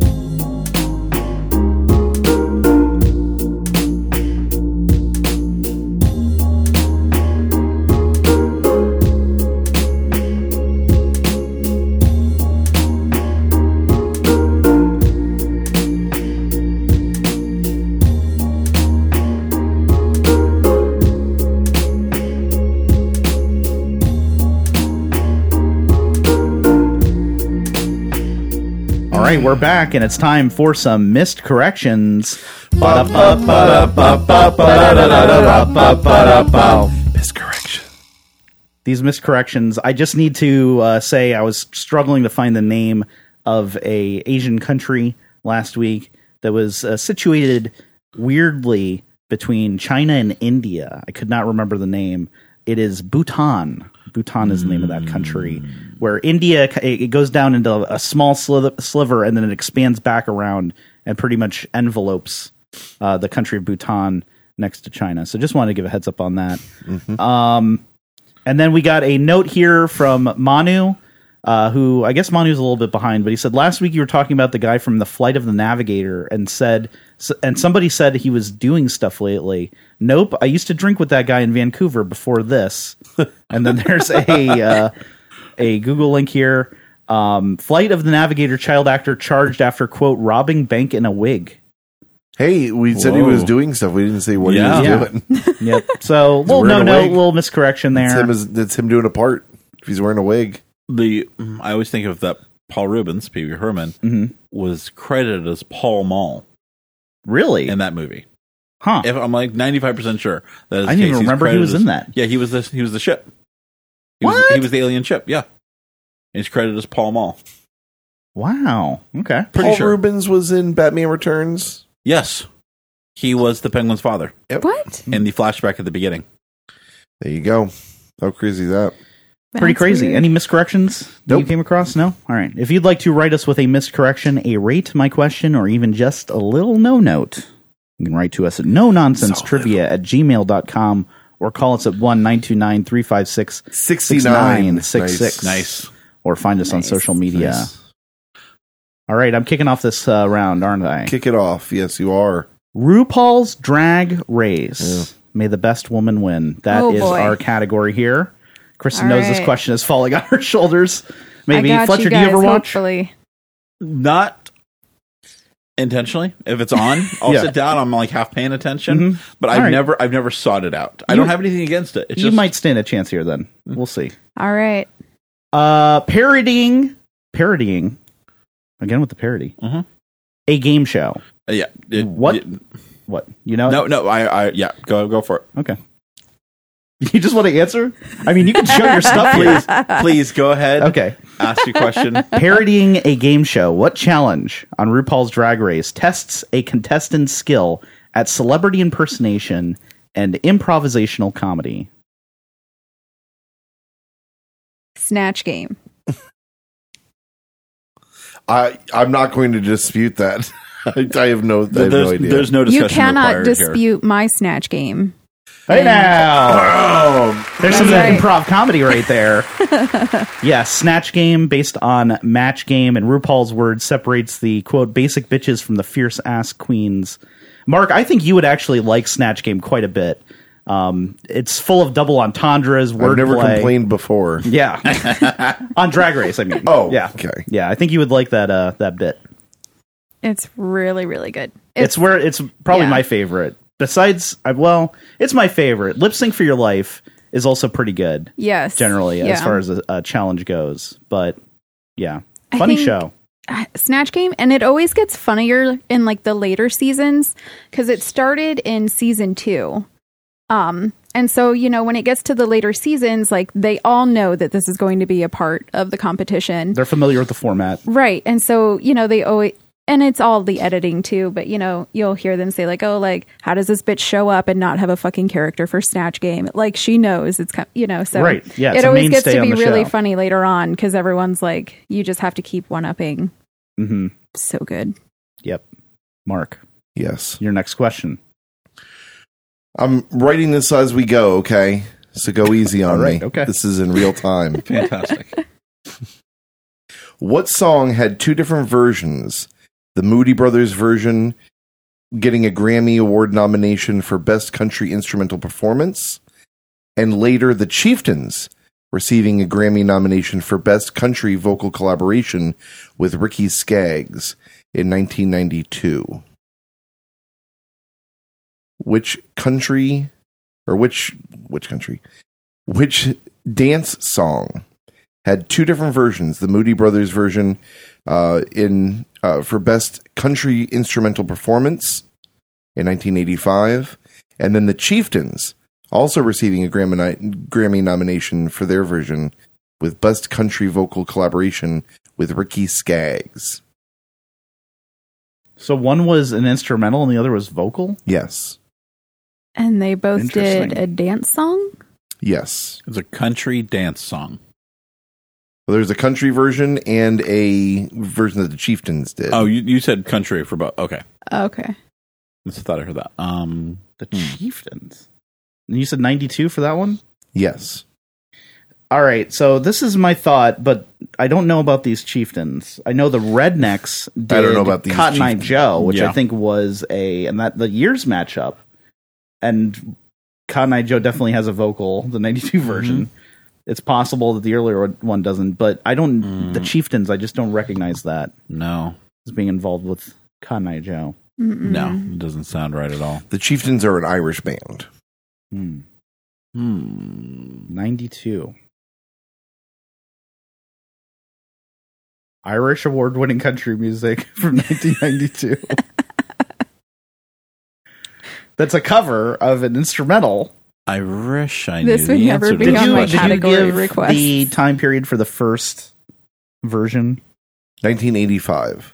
All right, we're back, and it's time for some missed corrections. Miscorrection. These miscorrections, I just need to uh, say I was struggling to find the name of a Asian country last week that was uh, situated weirdly between China and India. I could not remember the name. It is Bhutan. Bhutan is the name of that country, where India, it goes down into a small sliver, sliver and then it expands back around and pretty much envelopes uh, the country of Bhutan next to China. So just wanted to give a heads up on that. Um, and then we got a note here from Manu, uh, who I guess Manu's a little bit behind, but he said, last week you were talking about the guy from the Flight of the Navigator and said, and somebody said he was doing stuff lately. Nope, I used to drink with that guy in Vancouver before this. And then there's a uh, a Google link here. Um, Flight of the Navigator child actor charged after, quote, robbing bank in a wig. Hey, we said he was Whoa. doing stuff. We didn't say what Yeah. he Yeah. was doing. Yep. So, well, wearing no, a no, wig. little miscorrection It's there. him, as, it's him doing a part. If he's wearing a wig. The I always think of that Paul Rubens, Pee Wee Herman, Mhm. was credited as Paul Mall Really? in that movie. Huh. If I'm like ninety-five percent sure that is I the didn't case. even He's remember he credited was as- in that. Yeah, he was the he was the ship. He was, What? he was the alien ship. Yeah, and he's credited as Paul Mall. Wow. Okay. Pretty Paul sure. Rubens was in Batman Returns. Yes, he was the Penguin's father What? in the flashback at the beginning. There you go. How crazy is that? Pretty That's crazy. weird. Any miscorrections that you Nope. came across? No? All right. If you'd like to write us with a miscorrection, a rate my question, or even just a little no note, you can write to us at no nonsense trivia at gmail dot com or call us at one nine two nine, three five six, six nine six six. Nice. Or find us on Nice. social media. Nice. All right. I'm kicking off this uh, round, aren't I? Kick it off. Yes, you are. RuPaul's Drag Race. Yeah. May the best woman win. That Oh, is boy. our category here. Kristen All knows this right. question is falling on her shoulders. Maybe I got Fletcher, you do guys, you ever watch? Hopefully. Not Intentionally, if it's on, I'll Yeah. sit down. I'm like half paying attention, Mhm. but All I've right. never, I've never sought it out. I You- don't have anything against it. It's You just, might stand a chance here then. We'll see. All right. Uh, parodying, parodying, again with the parody. Mhm. A game show. uh, yeah. It- What? it- What? You know? no, no. I, I, yeah. Go, go for it. Okay. You just want to answer? I mean, you can show your stuff, please. Please go ahead. Okay. Ask your question. Parodying a game show. What challenge on RuPaul's Drag Race tests a contestant's skill at celebrity impersonation and improvisational comedy? Snatch Game. I I'm not going to dispute that. I, I have no, I have there's, no idea. there's no discussion You cannot required here. dispute my Snatch Game. Hey now! Oh, There's some That's right. improv comedy right there. Yeah, Snatch Game based on Match Game, and RuPaul's word separates the, quote, basic bitches from the fierce ass queens. Mark, I think you would actually like Snatch Game quite a bit. Um, it's full of double entendres, wordplay. I've never complained before. Yeah. On Drag Race, I mean. Oh, yeah. okay. Yeah, I think you would like that uh, that bit. It's really, really good. It's, where it's probably yeah. my favorite. Besides, I, well, it's my favorite. Lip Sync for Your Life is also pretty good. Yes. Generally, as Yeah. far as a, a challenge goes. But yeah, I funny think- show. uh, Snatch Game, and it always gets funnier in like the later seasons because it started in season two. Um, and so, you know, when it gets to the later seasons, like they all know that this is going to be a part of the competition. They're familiar with the format. Right. And so, you know, they always, and it's all the editing too, but you know, you'll hear them say like, oh, like, how does this bitch show up and not have a fucking character for Snatch Game? Like she knows it's, ki- you know, so Right. Yeah, it's it a always gets mainstay to on be the really show. funny later on because everyone's like, you just have to keep one upping. Mm-hmm. So good. Yep. Mark, Yes. your next question. I'm writing this as we go, okay? So go easy on All right, me. okay. This is in real time. Fantastic. What song had two different versions? The Moody Brothers version getting a Grammy Award nomination for Best Country Instrumental Performance, and later the Chieftains receiving a Grammy nomination for Best Country Vocal Collaboration with Ricky Skaggs in nineteen ninety-two. Which country, or which, which country, which dance song had two different versions? The Moody Brothers version uh, in uh, for Best Country Instrumental Performance in nineteen eighty-five, and then the Chieftains also receiving a Grammy, Grammy nomination for their version with Best Country Vocal Collaboration with Ricky Skaggs. So one was an instrumental and the other was vocal? Yes. And they both Interesting. did a dance song. Yes. It's a country dance song. Well, there's a country version and a version that the Chieftains did. Oh, you, you said country for both. Okay. Okay. I thought I heard that. Um, The Hmm. Chieftains. And you said ninety-two for that one? Yes. All right, so this is my thought, but I don't know about these Chieftains. I know the Rednecks did I don't know about these Cotton Eye Chieftains. Joe, which Yeah. I think was a and that the years match up. And Cotton Eye Joe definitely has a vocal, the ninety-two version. It's possible that the earlier one doesn't, but I don't. The Chieftains, I just don't recognize that no, as being involved with Cotton Eye Joe. Mm-mm. no, it doesn't sound right at all. The Chieftains are an Irish band. Hmm. Hmm. ninety-two. Irish award-winning country music from nineteen ninety-two. That's a cover of an instrumental. I wish I This knew would the never answer to be this on my question. category give requests. the time period for the first version? nineteen eighty-five.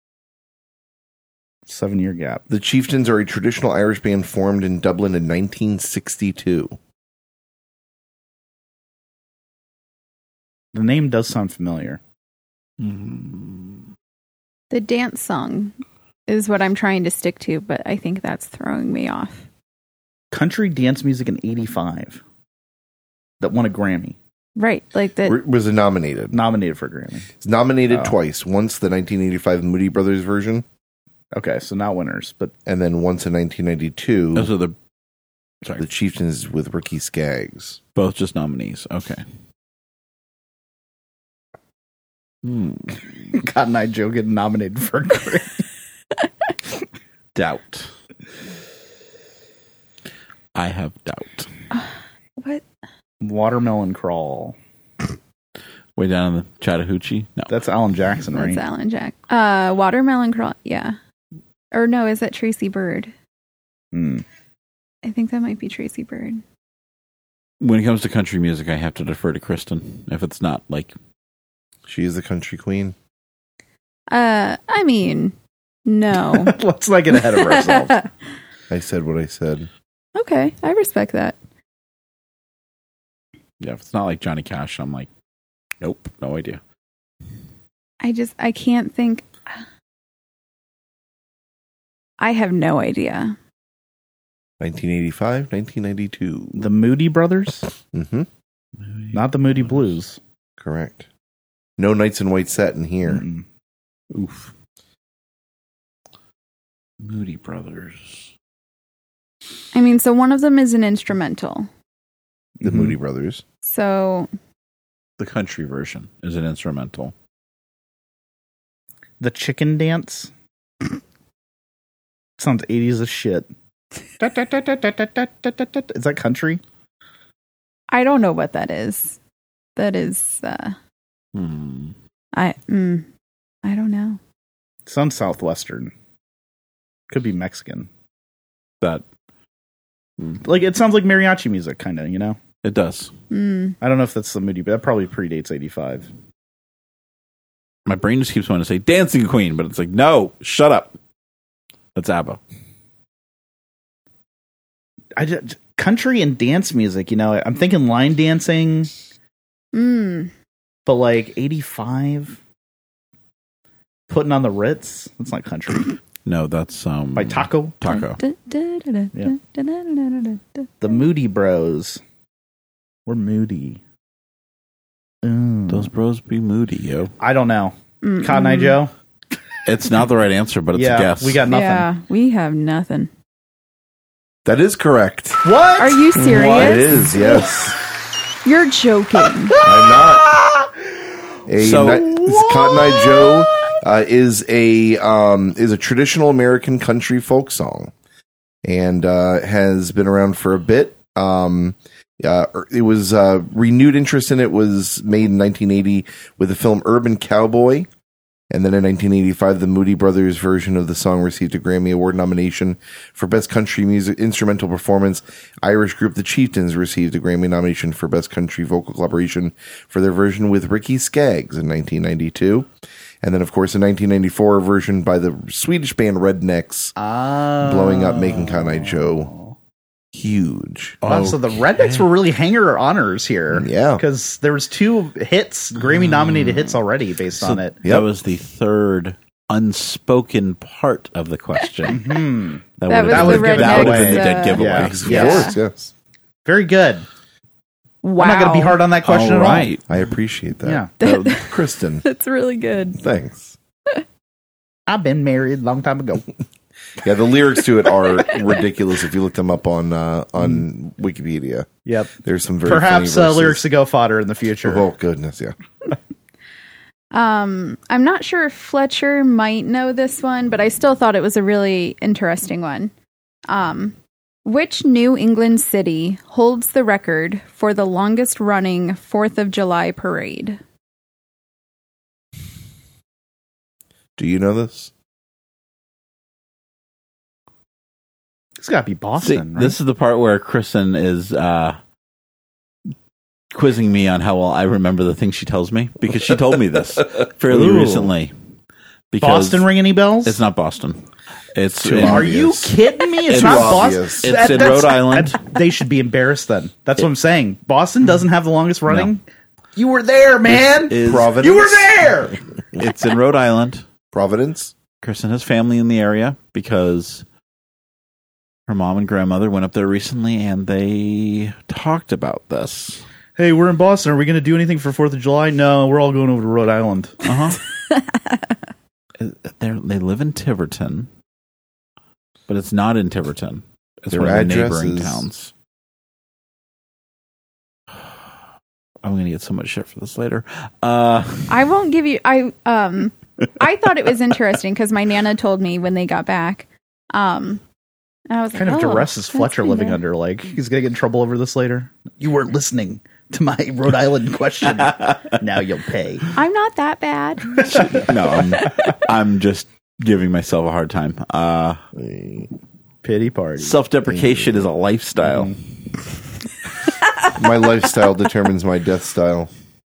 Seven-year gap. The Chieftains are a traditional Irish band formed in Dublin in nineteen sixty-two. The name does sound familiar. Hmm. The dance song is what I'm trying to stick to, but I think that's throwing me off. Country dance music in eighty-five that won a Grammy. Right. Like that. Were- Was nominated. Nominated for a Grammy. It's nominated Oh. twice. Once the nineteen eighty-five Moody Brothers version, Okay, so not winners, but and then once in nineteen ninety-two, Those are the sorry, the Chieftains with Ricky Skaggs. both just nominees. Okay. Hmm. Cotton Eye Joe getting nominated for a Grammy. doubt. I have doubt. What? Watermelon Crawl. Way down in the Chattahoochee? No. That's Alan Jackson, right? That's Alan Jack. Uh, Watermelon Crawl. Yeah. Or no, is that Tracy Bird? Hmm. I think that might be Tracy Bird. When it comes to country music, I have to defer to Kristen. If it's not like... She is the country queen. Uh, I mean, no. Let's not get ahead of ourselves. I said what I said. Okay, I respect that. Yeah, if it's not like Johnny Cash, I'm like, nope, no idea. I just, I can't think. I have no idea. nineteen eighty-five, nineteen ninety-two. The Moody Brothers? Mm-hmm. Not the Moody Blues. Correct. No Knights in White Satin here. Mm-mm. Oof. Moody Brothers. I mean, so one of them is an instrumental. The Mhm. Moody Brothers. So, The country version is an instrumental. The Chicken Dance? Sounds eighties as shit. Is that country? I don't know what that is. That is, uh, Hmm. I, mm, I don't know. Sounds southwestern. Could be Mexican. That Like, it sounds like mariachi music, kind of, you know? it does. Mm. I don't know if that's the Moody, but that probably predates eighty-five. My brain just keeps wanting to say Dancing Queen, but it's like, no, shut up. That's ABBA. I just, country and dance music, you know, I'm thinking line dancing, Mm. but like eighty-five, Putting on the Ritz. That's not country. No, that's um By Taco. Taco. Yeah. The Moody Bros. We're moody. Ooh. Those bros be moody, yo. I don't know. Mm-mm. Cotton Eye Joe. It's not the right answer, but it's yeah, a guess. we got nothing. Yeah, we have nothing. That is correct. What? Are you serious? It is, yes. You're joking. I'm not. A So- ni- Cotton Eye Joe uh, is a um, is a traditional American country folk song, and uh, has been around for a bit. Um, uh, it was uh, renewed interest in it was made in nineteen eighty with the film Urban Cowboy. And then in nineteen eighty-five, the Moody Brothers version of the song received a Grammy Award nomination for Best Country Music Instrumental Performance. Irish group The Chieftains received a Grammy nomination for Best Country Vocal Collaboration for their version with Ricky Skaggs in nineteen ninety-two. And then, of course, in nineteen ninety-four, a version by the Swedish band Rednecks, Oh. blowing up, making Cotton Eye Joe huge. Wow, so the Rednecks were really hanger honors here. Yeah. Because there was two hits, Grammy nominated hits already based So on it. Yep. That was the third unspoken part of the question. Hmm. That, That would was have the been, that would have been the Rednecks, dead uh, giveaway. Yeah. Of Yes. course, yes. Very good. Wow. I'm not going to be hard on that question All at right. I appreciate that. Yeah. Uh, Kristen, That's really good. thanks. all. I've been married a long time ago. Yeah, the lyrics to it are ridiculous if you look them up on uh, on Wikipedia. Yep. There's some very Perhaps funny uh, verses. lyrics to go fodder in the future. Oh goodness, yeah. Um, I'm not sure if Fletcher might know this one, but I still thought it was a really interesting one. Um, which New England city holds the record for the longest running fourth of July parade? Do you know this? It's got to be See, Boston, right? This is the part where Kristen is uh, quizzing me on how well I remember the things she tells me, because she told me this fairly Ooh. recently. Because Boston ring any bells? It's not Boston. It's Too in, Are you obvious. kidding me? It's It's not obvious. Boston. It's in Rhode Island. that- they should be embarrassed then. That's what I'm saying. Boston doesn't have the longest running. You were there, man. is- Providence. You were there. It's in Rhode Island. Providence. Kristen has family in the area because her mom and grandmother went up there recently and they talked about this. Hey, we're in Boston. Are we going to do anything for fourth of July? No, we're all going over to Rhode Island. Uh huh. They they live in Tiverton, but it's not in Tiverton. It's Their one of the address neighboring is- towns. I'm going to get so much shit for this later. Uh, I won't give you. I um, I thought it was interesting because my nana told me when they got back. Um, and I was What kind like, of oh, duress is that's Fletcher pretty living good. under? Like, he's going to get in trouble over this later? You weren't listening to my Rhode Island question. Now you'll pay. I'm not that bad. No, I'm, I'm just giving myself a hard time. Uh, Pity party. self-deprecation is a lifestyle. My lifestyle determines my death style.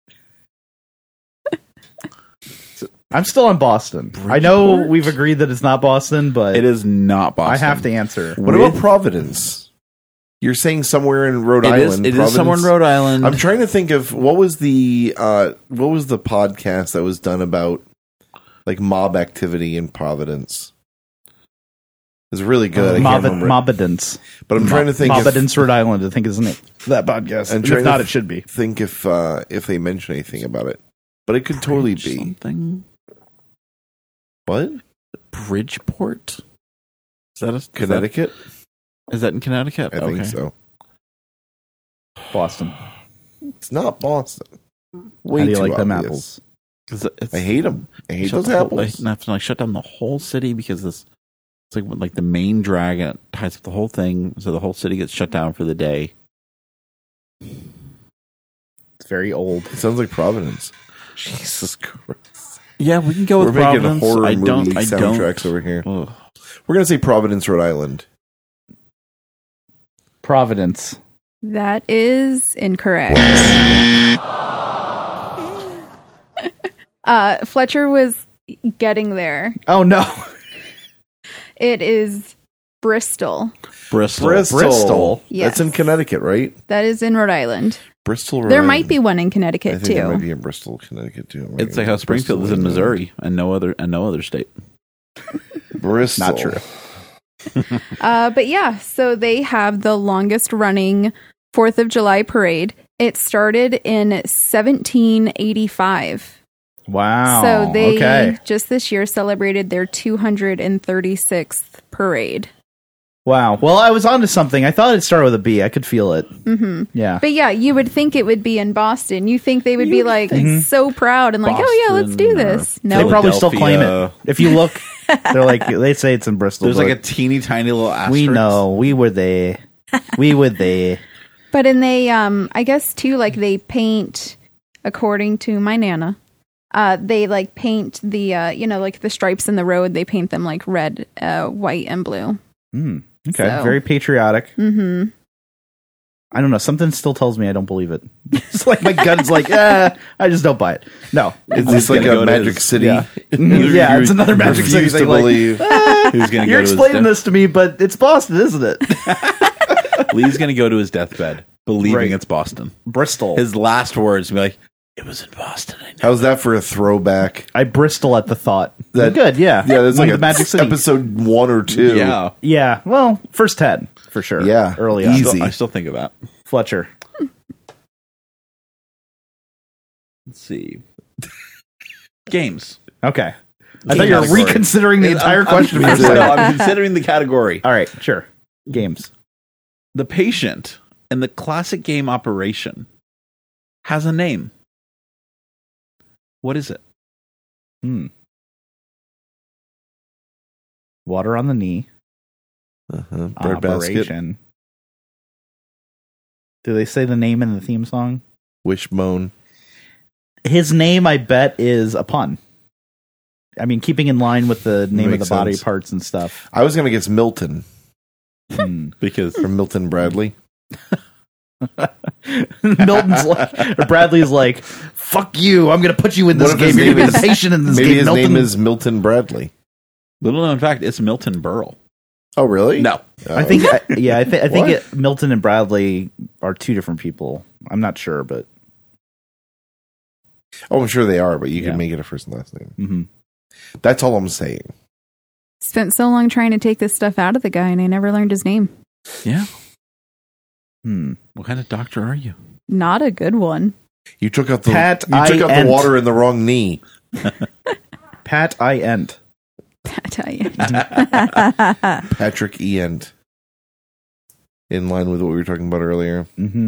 I'm still on Boston. I know we've agreed that it's not Boston, but It is not Boston. I have to answer. What about Providence? You're saying somewhere in Rhode It is, Island. it is somewhere in Rhode Island. I'm trying to think of what was the uh, what was the podcast that was done about like mob activity in Providence. It's really good. I can't Mob- remember. it. Mobidence. But I'm trying to think. if, Mobidence, Rhode Island, I think is the name of that podcast. I'm And trying if to not, f- it should be. Think if uh, if they mention anything about it, but it could totally be something. what Bridgeport. Is that a, is that- Connecticut? Is that in Connecticut? I think so. Boston. It's not Boston. Way How do you too like them obvious. apples? Is it, it's, I hate them. I hate shut those the whole- apples. Like, have to like shut down the whole city because this. It's like like the main drag and it ties up the whole thing, so the whole city gets shut down for the day. It's very old. It sounds like Providence. Jesus Christ. Yeah, we can go We're with making Providence. horror I movie don't. I soundtracks don't. over here. Ugh. We're gonna say Providence, Rhode Island. Providence. That is incorrect. uh, Fletcher was getting there. Oh, no. It is Bristol. Bristol. Bristol. Bristol. Yes. That's in Connecticut, right? That is in Rhode Island. Bristol, Rhode There Island. might be one in I Connecticut think it might too. be in Bristol, Connecticut too. It might It's be like how in Springfield Bristol, is in Rhode Island. Missouri and no other and no other state. Bristol. Not true. Uh, but yeah, so they have the longest running Fourth of July parade. It started in seventeen eighty-five. Wow. So they Okay. just this year celebrated their two hundred thirty-sixth parade. Wow. Well, I was onto something. I thought it started with a B. I could feel it. hmm Yeah. But yeah, you would think it would be in Boston. You think they would be You'd like think. so proud and like, oh yeah, let's do Boston or this. They No, probably still claim it. Philadelphia. If you look, they're like, they say it's in Bristol. There's like a but teeny tiny little asterisk. we know. We were there. We were there. but and they, um, I guess too, like they paint, according to my nana, uh, they like paint the, uh, you know, like the stripes in the road. They paint them like red, uh, white, and blue. Hmm. Okay. So- Very patriotic. Mm-hmm. I don't know. Something still tells me I don't believe it. It's like my gut's like, yeah, I just don't buy it. No. Is this like gonna a go to Magic his- City? Yeah. Yeah, it's another Magic City Refuse to thing. Like, believe. Who's going to you're go to his explaining death- this to me, but it's Boston, isn't it? Lee's going to go to his deathbed believing Right. it's Boston. Bristol. His last words will be like, "It was in Boston." I know. How's that for a throwback? I bristle at the thought. That- Good, yeah. Yeah, that's One like of the a Magic City. episode one or two. Yeah, Yeah, well, first ten, for sure. Yeah, Early on. easy. Still- I still think of that. Fletcher. Let's see. Games. Okay. I Game thought you were category. reconsidering the entire I'm- question for a I'm, second. no, I'm considering the category. All right, sure. Games. The patient in the classic game Operation has a name. What is it? Hmm. Water on the knee. Uh-huh. Bread basket. Operation. Do they say the name in the theme song? Wishbone. His name, I bet, is a pun. I mean, keeping in line with the name Makes of the body sense. parts and stuff. I was gonna guess Milton Hmm. Because from Milton Bradley. Milton's like, or Bradley's like, fuck you, I'm going to put you in this What if his game. You're going name to be the is- patient in this Maybe game, his Milton. name is Milton Bradley. little known fact, it's Milton Berle. Oh, really? No, Oh. I think, I, yeah, I, th- I think What? it, Milton and Bradley are two different people. I'm not sure, but Oh, I'm sure they are, but you Yeah. can make it a first and last name. mhm. That's all I'm saying. Spent so long trying to take this stuff out of the guy, and I never learned his name. yeah. Hmm. What kind of doctor are you? Not a good one. You took out the Pat, you took I out ent. the water in the wrong knee. Pat I Ent. I tell you. Patrick E. Ent. In line with what we were talking about earlier. Mm-hmm.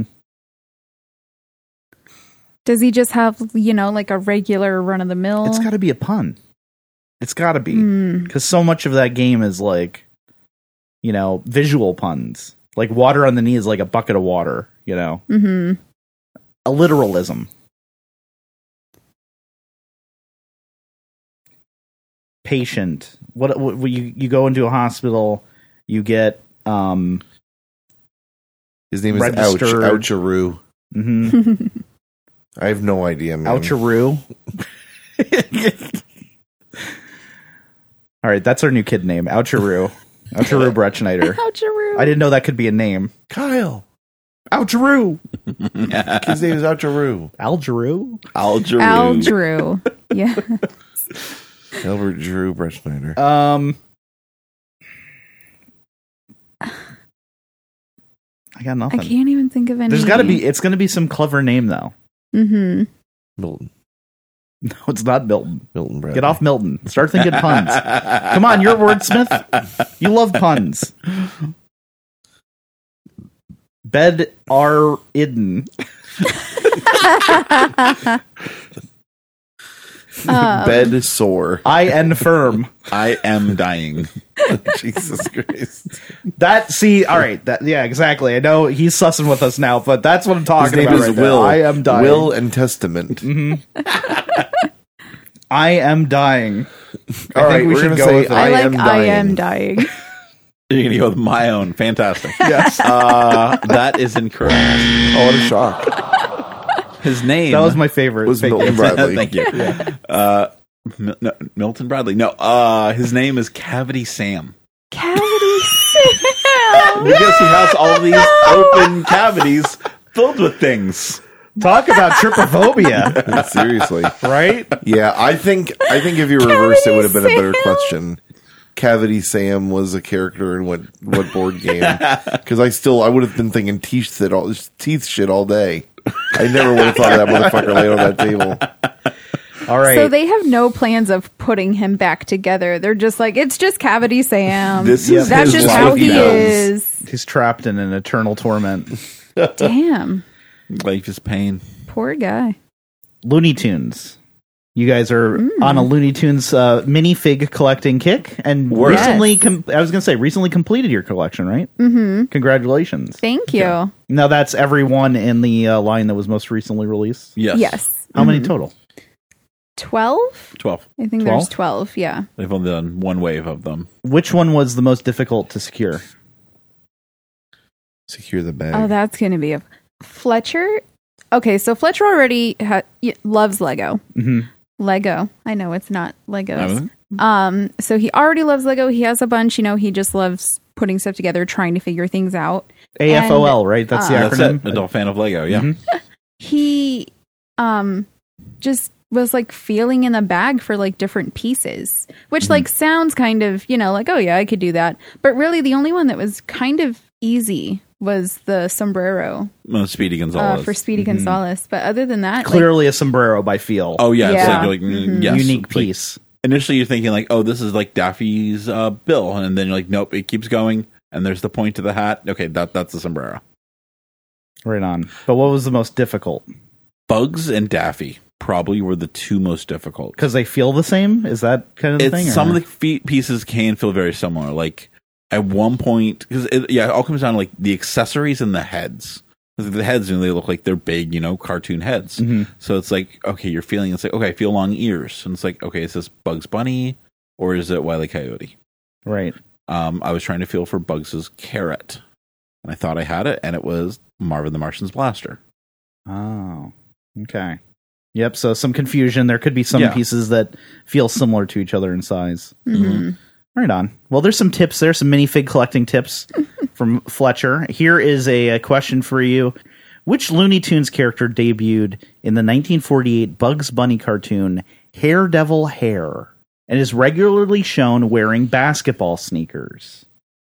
Does he just have, you know, like a regular run of the mill? It's got to be a pun. It's got to be. Hmm. Because so much of that game is like you know, visual puns. Like water on the knee is like a bucket of water, you know. Mm-hmm. A literalism. Patient. What, what you you go into a hospital, you get um His name is Ouch registered. Oucharoo. mhm. I have no idea, man. Oucharoo. All right, that's our new kid name, Oucharoo. Oucharoo Bretschneider. Oucharoo. I didn't know that could be a name. Kyle. Oucharoo. His name is Oucharoo. Algaroo. Algeru. Al Drew. Yeah. Albert Drew Bretschneider. Um, I got I nothing. can't even think of any. There's got to be. It's going to be some clever name though. Mm-hmm. Milton. No, it's not Milton. Milton Bradley. Get off Milton. Start thinking puns. Come on, you're a wordsmith. You love puns. Bed are idden. Um, Bed sore. I am firm. I am dying. Jesus Christ. That see, all right, that yeah, exactly. I know he's sussing with us now, but that's what I'm His talking name about is right Will. now. I am dying. Will and Testament. I am dying. I All think right, we we're should gonna go say with I I like am I am dying. dying. You're going to go with my own. Fantastic. yes. Uh, that is incorrect. Oh, what a shock. His name That was my favorite. Was fake Milton news. Bradley. Thank you. Uh, Mil- no, Milton Bradley. No, uh, his name is Cavity Sam. Cavity Sam. Because he has all these open cavities filled with things. Talk about trypophobia, Seriously. right? Yeah, I think I think if you reversed it would have been a better question. Cavity Sam was a character in what what board game? Because I still I would have been thinking teeth shit all teeth shit all day. I never would have thought of that motherfucker laying on that table. All right. So they have no plans of putting him back together. They're just like, it's just Cavity Sam. This is That's his just life how he now. is. He's trapped in an eternal torment. Damn. Life is pain. Poor guy. Looney Tunes. You guys are Mm. on a Looney Tunes uh, minifig collecting kick, and Work. recently, Yes. com- I was going to say, recently completed your collection, right? Mm-hmm. Congratulations. Thank you. Now that's every one in the uh, line that was most recently released. Yes. Yes. How many Mhm. total? twelve? twelve. I think twelve? there's twelve, yeah. They've only done one wave of them. Which one was the most difficult to secure? Secure the bag. Oh, that's going to be a Fletcher. Okay, so Fletcher already ha- y- loves Lego. hmm Lego. I know it's not Legos. Haven't Um, so he already loves Lego. He has a bunch. You know, he just loves putting stuff together, trying to figure things out. A F O L, right? That's the uh, That's acronym. it. Adult fan of Lego. Yeah. Mhm. He um just was like feeling in the bag for like different pieces, which like sounds kind of, you know, like, oh yeah, I could do that. But really the only one that was kind of easy was the sombrero Uh, Speedy uh, Gonzalez. for Speedy Mhm. Gonzalez. But other than that, like, Clearly a sombrero by feel. Oh yeah, it's Yeah. like, you're like mm, Mhm. yes. Unique It's like- piece. initially, you're thinking like, oh, this is like Daffy's uh, bill, and then you're like, nope, it keeps going, and there's the point to the hat. Okay, that that's the sombrero. Right on. But what was the most difficult? Bugs and Daffy probably were the two most difficult. Because they feel the same? Is that kind of the It's thing? some or- of the feet pieces can feel very similar. Like at one point, because it, yeah, it all comes down to like the accessories and the heads. 'Cause the heads, you know, they look like they're big, you know, cartoon heads. Mhm. So it's like, okay, you're feeling. It's like, okay, I feel long ears, and it's like, okay, is this Bugs Bunny or is it Wile E. Coyote? Right. Um, I was trying to feel for Bugs's carrot, and I thought I had it, and it was Marvin the Martian's blaster. Oh, okay. Yep, so some confusion. There could be some Yeah. pieces that feel similar to each other in size. mhm. Right on. Well, there's some tips there, some minifig collecting tips from Fletcher. Here is a, a question for you. Which Looney Tunes character debuted in the nineteen forty-eight Bugs Bunny cartoon Haredevil Hare and is regularly shown wearing basketball sneakers?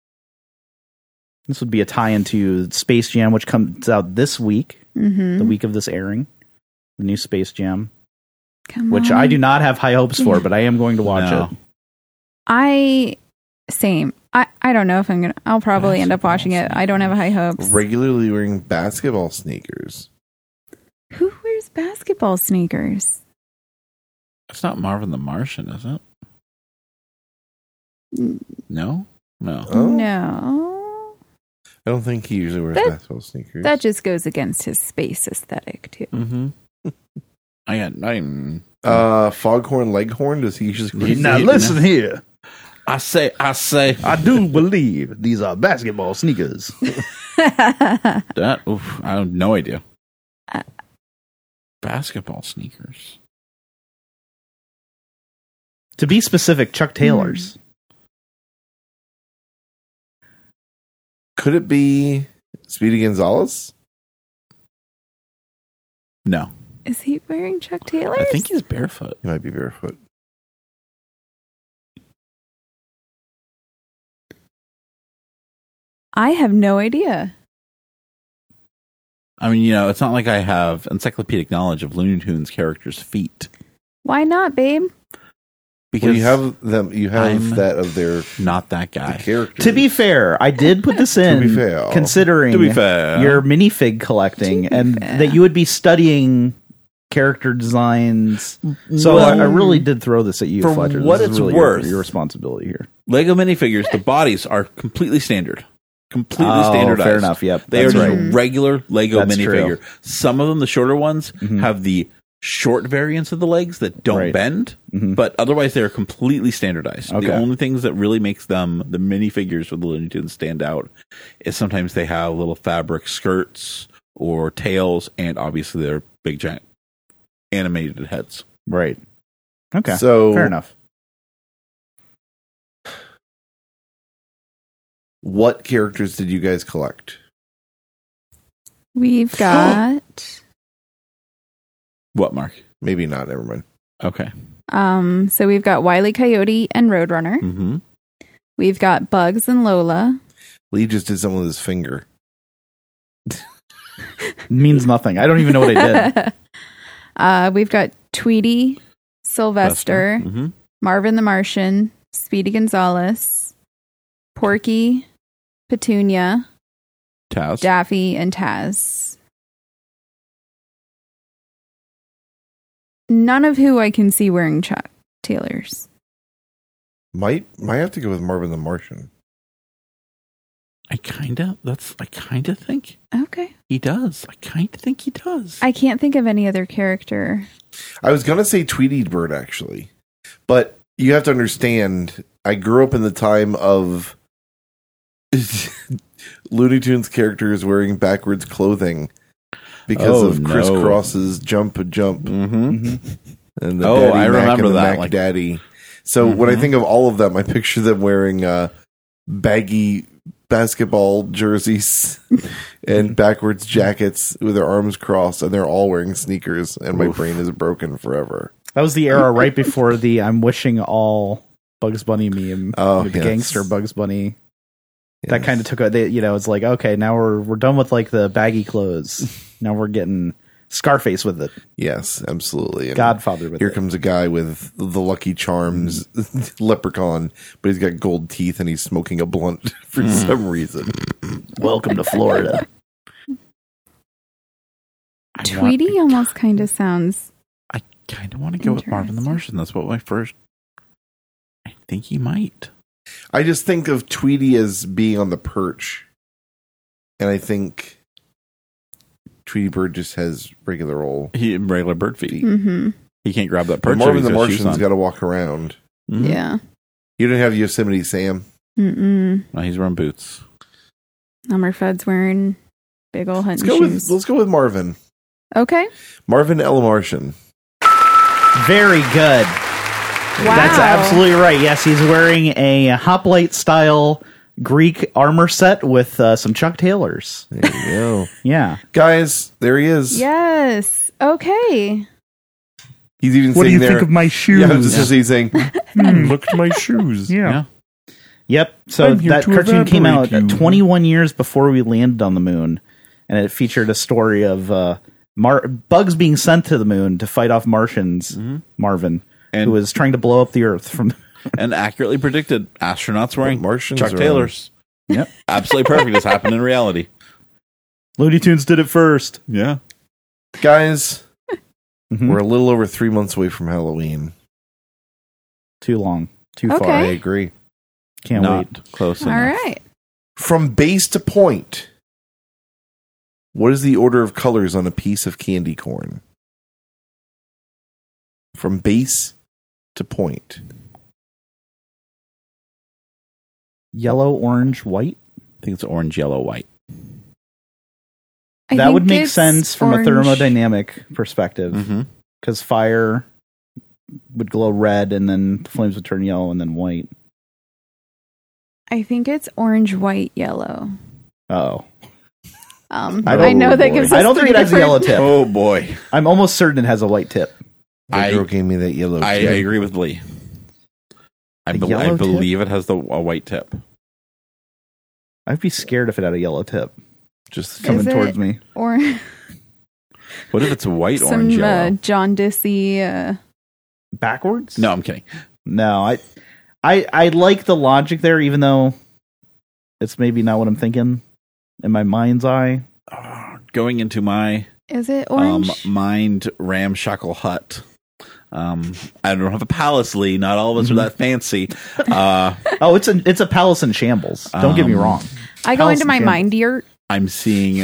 This would be a tie-in to Space Jam, which comes out this week, Mhm. the week of this airing. The new Space Jam, Come which on. I do not have high hopes for, but I am going to watch No. it. I same. I, I don't know if I'm gonna. I'll probably end up watching it. I don't have high hopes. Regularly wearing basketball sneakers. Who wears basketball sneakers? It's not Marvin the Martian, is it? Mm. No. No. Oh, No. I don't think he usually wears That- basketball sneakers. That just goes against his space aesthetic, too. Mm-hmm. I got. I'm. uh, Foghorn Leghorn. Does he usually wear Now sneakers? listen here. I say. I say. I do believe these are basketball sneakers. That. Oof, I have no idea. Uh, Basketball sneakers. To be specific, Chuck Taylor's. Could it be Speedy Gonzalez? No. Is he wearing Chuck Taylor's? I think he's barefoot. He might be barefoot. I have no idea. I mean, you know, it's not like I have encyclopedic knowledge of Looney Tunes characters' feet. Why not, babe? Because Well, you have them. You have I'm that of their not that the guy. characters. To be fair, I did put this in be fair. considering To be fair. your minifig collecting To be and fair. that you would be studying character designs. So Well, I, I really did throw this at you, for Fletcher. This what is it's really worth- your, your responsibility here. Lego minifigures, the bodies are completely standard. Completely Oh, standardized. fair enough. Yep, They that's are right. just regular Lego That's minifigure. true. Some of them, the shorter ones, Mhm. have the short variants of the legs that don't Right. bend, Mhm. but otherwise they're completely standardized. Okay. The only things that really makes them, the minifigures with the Looney Tunes, stand out is sometimes they have little fabric skirts or tails, and obviously they're big, giant animated heads. Right. Okay. So fair enough. what characters did you guys collect? We've got What, Mark? Maybe not. Never mind. Okay. um so we've got Wile E. Coyote and Roadrunner. Mm-hmm. We've got Bugs and Lola. Lee just did something with his finger. Means nothing. I don't even know what I did. uh we've got Tweety, Sylvester, Mm-hmm. Marvin the Martian, Speedy Gonzales, Porky, Petunia, Taz. Daffy, and Taz. None of who I can see wearing Chuck Taylor's. Might might have to go with Marvin the Martian. I kinda. That's. I kinda think Okay. he does. I kinda think he does. I can't think of any other character. I was gonna say Tweety Bird actually, but you have to understand. I grew up in the time of Looney Tunes characters wearing backwards clothing because Oh, of no. Criss Cross's Jump a Jump Mm-hmm. and the Oh, Daddy I Mac remember and the that, Mac like- Daddy. So when I Mhm. think of all of them, I picture them wearing uh, baggy basketball jerseys and backwards jackets with their arms crossed, and they're all wearing sneakers. And my Oof. brain is broken forever. That was the era right before the I'm wishing all Bugs Bunny meme. Oh, with the yes. gangster Bugs Bunny. That Yes. kind of took a, they, you know, it's like, okay, now we're we're done with like the baggy clothes. Now we're getting Scarface with it. Yes, absolutely. And Godfather with here it. comes a guy with the Lucky Charms leprechaun, but he's got gold teeth and he's smoking a blunt for some reason. Welcome to Florida. I Tweety want- almost kind of sounds. I kind of want to go with Marvin the Interesting. Martian. That's what my first. I think he might. I just think of Tweety as being on the perch, and I think Tweety Bird just has regular old. He regular bird feet. Mm-hmm. He can't grab that But perch. Marvin if the he's got shoes Martian's on. got to walk around. Mhm. Yeah. You don't have Yosemite Sam. Mm-mm. No, he's wearing boots. Elmer Fudd's wearing big old Let's hunting go with shoes. let's go with Marvin. Okay. Marvin L. Martian. Very good. Wow. That's absolutely right. Yes, he's wearing a hoplite style Greek armor set with uh, some Chuck Taylors. There you go, Yeah. guys. There he is. Yes. Okay. He's even What do sitting you there. think of my shoes? Yeah, I was just he's saying, Hmm, "Look at my shoes." yeah. Yep. So I'm here that to cartoon came out evaporate you. twenty-one years before we landed on the moon, and it featured a story of uh, Mar- Bugs being sent to the moon to fight off Martians. Marvin, And- who was trying to blow up the Earth from. And accurately predicted astronauts wearing Martians Chuck are Taylors. Yep. Absolutely perfect. It's happened in reality. Looney Tunes did it first. Yeah. Guys, Mhm. we're a little over three months away from Halloween. Too long. Too Okay. I far. agree. Can't Not wait. close All enough. right. From base to point, what is the order of colors on a piece of candy corn? From base to point. Yellow, orange, white. I think it's orange, yellow, white. I that think would make it's sense from orange. a thermodynamic perspective, Mm-hmm. because fire would glow red, and then the flames would turn yellow, and then white. I think it's orange, white, yellow. Oh, Um, I I, don't- know that boy. gives us I don't think three it has a yellow different- tip. Oh boy, I'm almost certain it has a white tip. The I- girl gave me that yellow. I, I tip. agree with Lee. I, A be- yellow I tip? believe it has the a white tip. I'd be scared if it had a yellow tip Just coming it- towards me. Or What if it's white, some orange, uh, yellow? jaundicey. Uh, Backwards? No, I'm kidding. No, I, I, I like the logic there, even though it's maybe not what I'm thinking in my mind's eye. Uh, going into my is it um, orange? mind ramshackle hut. Um, I don't have a palace, Lee. Not all of us are that fancy. Uh, Oh, it's a it's a palace in shambles. Don't get me Um, wrong. I go Palace into my and mind yurt. I'm seeing.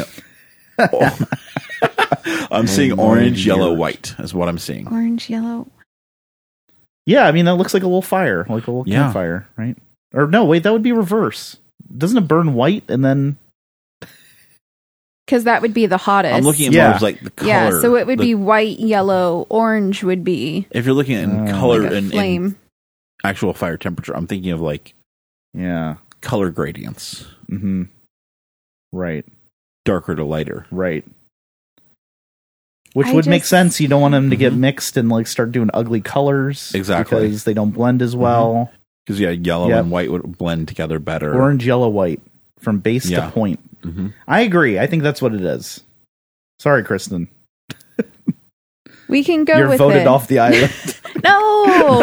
I'm seeing Oh, orange, my yellow, dears. white is what I'm seeing. Orange, yellow. Yeah, I mean that looks like a little fire, like a little Yeah. campfire, right? Or no, wait, that would be reverse. Doesn't it burn white and then? Because that would be the hottest. I'm looking at Yeah. more of like the color. Yeah, so it would the- be white, yellow, orange would be if you're looking at in Oh. color like a and, flame. and actual fire temperature. I'm thinking of like Yeah. color gradients, Mm-hmm. Right. darker to lighter. Right. Which I would make just- sense. You don't want them to get Mhm. mixed and like start doing ugly colors. Exactly. Because they don't blend as well. Because yeah, yellow Yep. and white would blend together better. Orange, yellow, white. From base Yeah. to point. Mhm. I agree. I think that's what it is. Sorry, Kristen. We can go You're with voted it. off the island. No!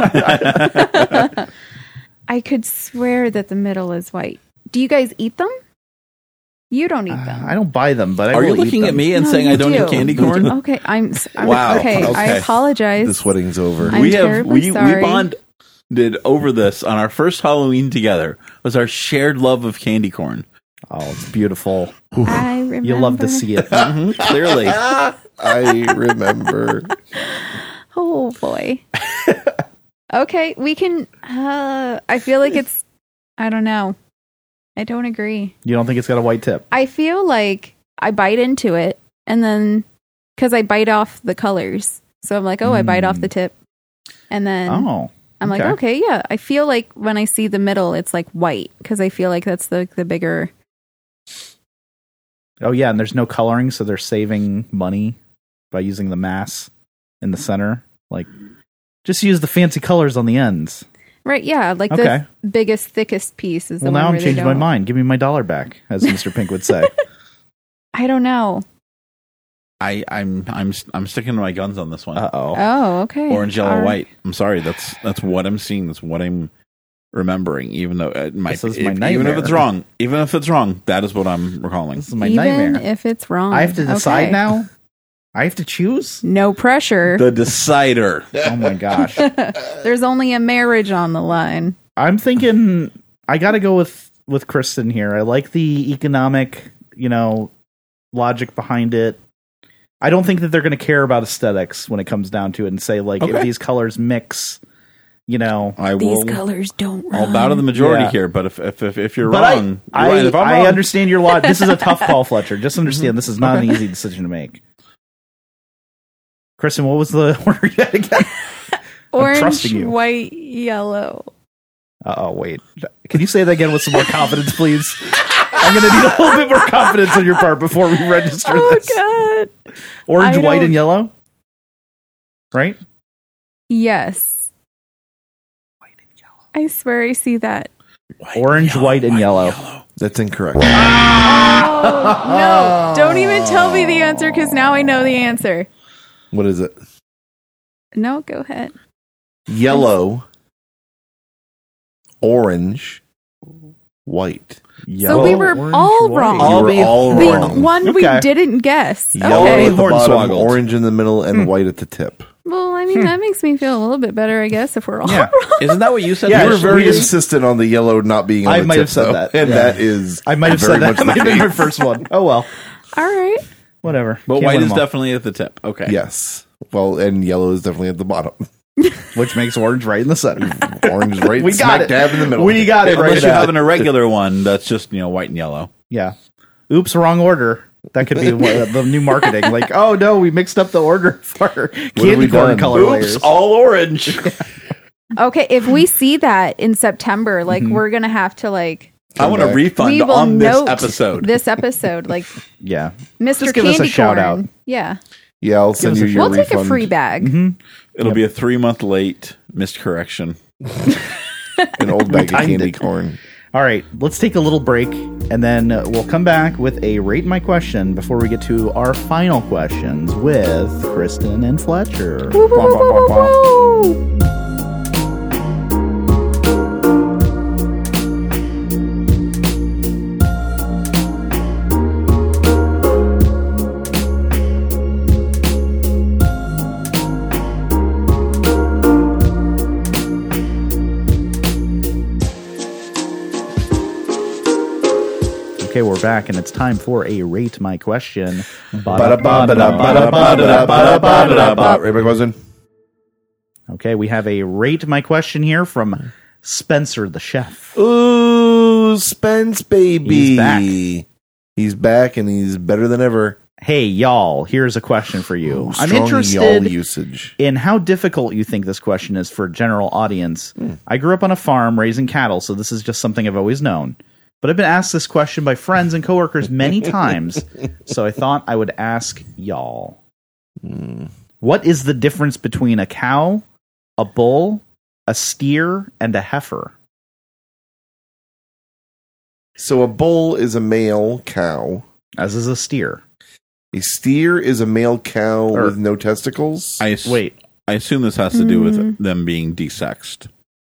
I could swear that the middle is white. Do you guys eat them? You don't eat Uh, them. I don't buy them, but I Are will you eat looking them. at me and No, saying you I don't do. eat candy corn? Okay, I'm, s- I'm Wow, okay, I okay. apologize. This wedding's over. I'm we have terribly we, we sorry. bonded over this on our first Halloween together. Was our shared love of candy corn. Oh, it's beautiful. I remember. You'll love to see it. Mhm, clearly. I remember. Oh boy. Okay, we can. Uh, I feel like it's. I don't know. I don't agree. You don't think it's got a white tip? I feel like I bite into it, and then because I bite off the colors, so I'm like, oh, I bite off Mm. the tip, and then Oh. I'm like, okay. okay, yeah. I feel like when I see the middle, it's like white because I feel like that's the the bigger. Oh, yeah, and there's no coloring, so they're saving money by using the mass in the center. Like, just use the fancy colors on the ends. Right, yeah, like Okay. the biggest, thickest piece is the Well, one now I'm where they changing my don't- mind. Give me my dollar back, as Mister Pink would say. I don't know. I, I'm I'm I'm sticking to my guns on this one. Uh-oh. Oh, okay. Orange, yellow, All right. white. I'm sorry. That's that's what I'm seeing. That's what I'm remembering. Even though it might, This is if- my even if nightmare. it's wrong, even if it's wrong, that is what I'm recalling. This is my Even nightmare. if it's wrong. I have to decide Okay. now? I have to choose? No pressure. The decider. Oh, my gosh. There's only a marriage on the line. I'm thinking I got to go with with Kristen here. I like the economic, you know, logic behind it. I don't think that they're going to care about aesthetics when it comes down to it and say like if Okay. these colors mix, you know. I These will. colors don't run. I'll bow to the majority Yeah. here. But if if if, if you're But wrong, I you're I, right. If I'm I wrong, understand your lot. This is a tough call, Fletcher. Just understand this is not an easy decision to make. Kristen, what was the order you had again? Orange, trusting you. white, yellow. Uh oh, wait. Can you say that again with some more confidence, please? I'm going to need a little bit more confidence on your part before we register Oh, this. God. Orange, I white, don't- and yellow? Right? Yes. I swear I see that. White, Orange, white, and yellow. That's incorrect. Oh, no. Don't even tell me the answer because now I know the answer. What is it? No, go ahead. Yellow, orange, white. So we were orange, all white. wrong. You were be all The wrong. one we Okay. didn't guess. Yellow Okay. at the bottom, Hornswoggled. orange in the middle, and Hmm. white at the tip. Well, I mean, that makes me feel a little bit better, I guess, if we're all Yeah. wrong. Isn't that what you said? Yeah, You were initially? very insistent on the yellow not being on I the might tip, have said though, that. and Yeah. that is I might have very said that. much That might have the been my case. first one. Oh, well. All right. Whatever. But Can't white win is them all. definitely at the tip. Okay. Yes. Well, and yellow is definitely at the bottom. Which makes orange right in the center. Orange is right We got smack it. dab in the middle. We got it right Unless you now. have an irregular one that's just, you know, white and yellow. Yeah. Oops, wrong order. That could be one- the new marketing. Like, oh no, we mixed up the order for have candy we corn done? color Oops, layers. all orange. Okay, if we see that in September, like, Mm-hmm. we're going to have to, like, I want a back. refund we will on this note episode. this episode. Like, Yeah. Mister Just give Candy us a shout Corn. out. Yeah. Yeah, I'll send us you a- your We'll take a refund. free bag. Mm-hmm. It'll be a three month late missed correction. An old bag of timed candy it. corn. All right, let's take a little break, and then uh, we'll come back with a Rate My Question before we get to our final questions with Kristen and Fletcher. Woo, woo, woo, woo, woo, woo. Okay, we're back, and it's time for a Rate My Question. Ba-da-ba-ba-da-ba-da-ba-da-ba-da-ba. Ready, my cousin? Okay, we have a Rate My Question here from Spencer the Chef. Ooh, Spence, baby. He's back. He's back, and he's better than ever. Hey, y'all, here's a question for you. Ooh, I'm strong interested y'all usage. in how difficult you think this question is for a general audience. Hmm. I grew up on a farm raising cattle, so this is just something I've always known. But I've been asked this question by friends and coworkers many times, so I thought I would ask y'all. Hmm. What is the difference between a cow, a bull, a steer, and a heifer? So a bull is a male cow. As is a steer. A steer is a male cow Or- with no testicles. I ass- Wait, I assume this has to do with Mm. them being desexed.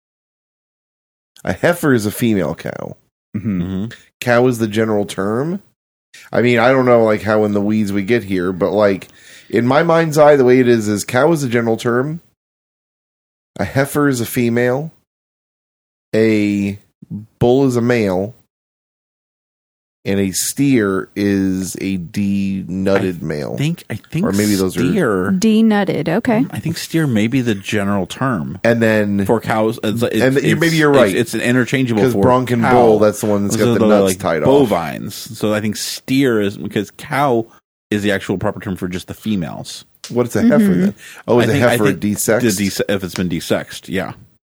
A heifer is a female cow. mhm. Mm-hmm. Cow is the general term. I mean, I don't know like how in the weeds we get here, but like in my mind's eye, the way it is is cow is a general term. A heifer is a female. A bull is a male. And a steer is a denutted male. I think I think Or maybe those are- steer. Denutted. Okay. I think steer may be the general term And then for cows. It's, it's, And it's, maybe you're right. It's, it's an interchangeable because for bronc and cow. bull, that's the one that's got So the they're nuts like tied off. bovines. So I think steer is because cow is the actual proper term for just the females. What's a heifer then? Oh, is I a think- I heifer think desexed? The dese- if it's been desexed, yeah.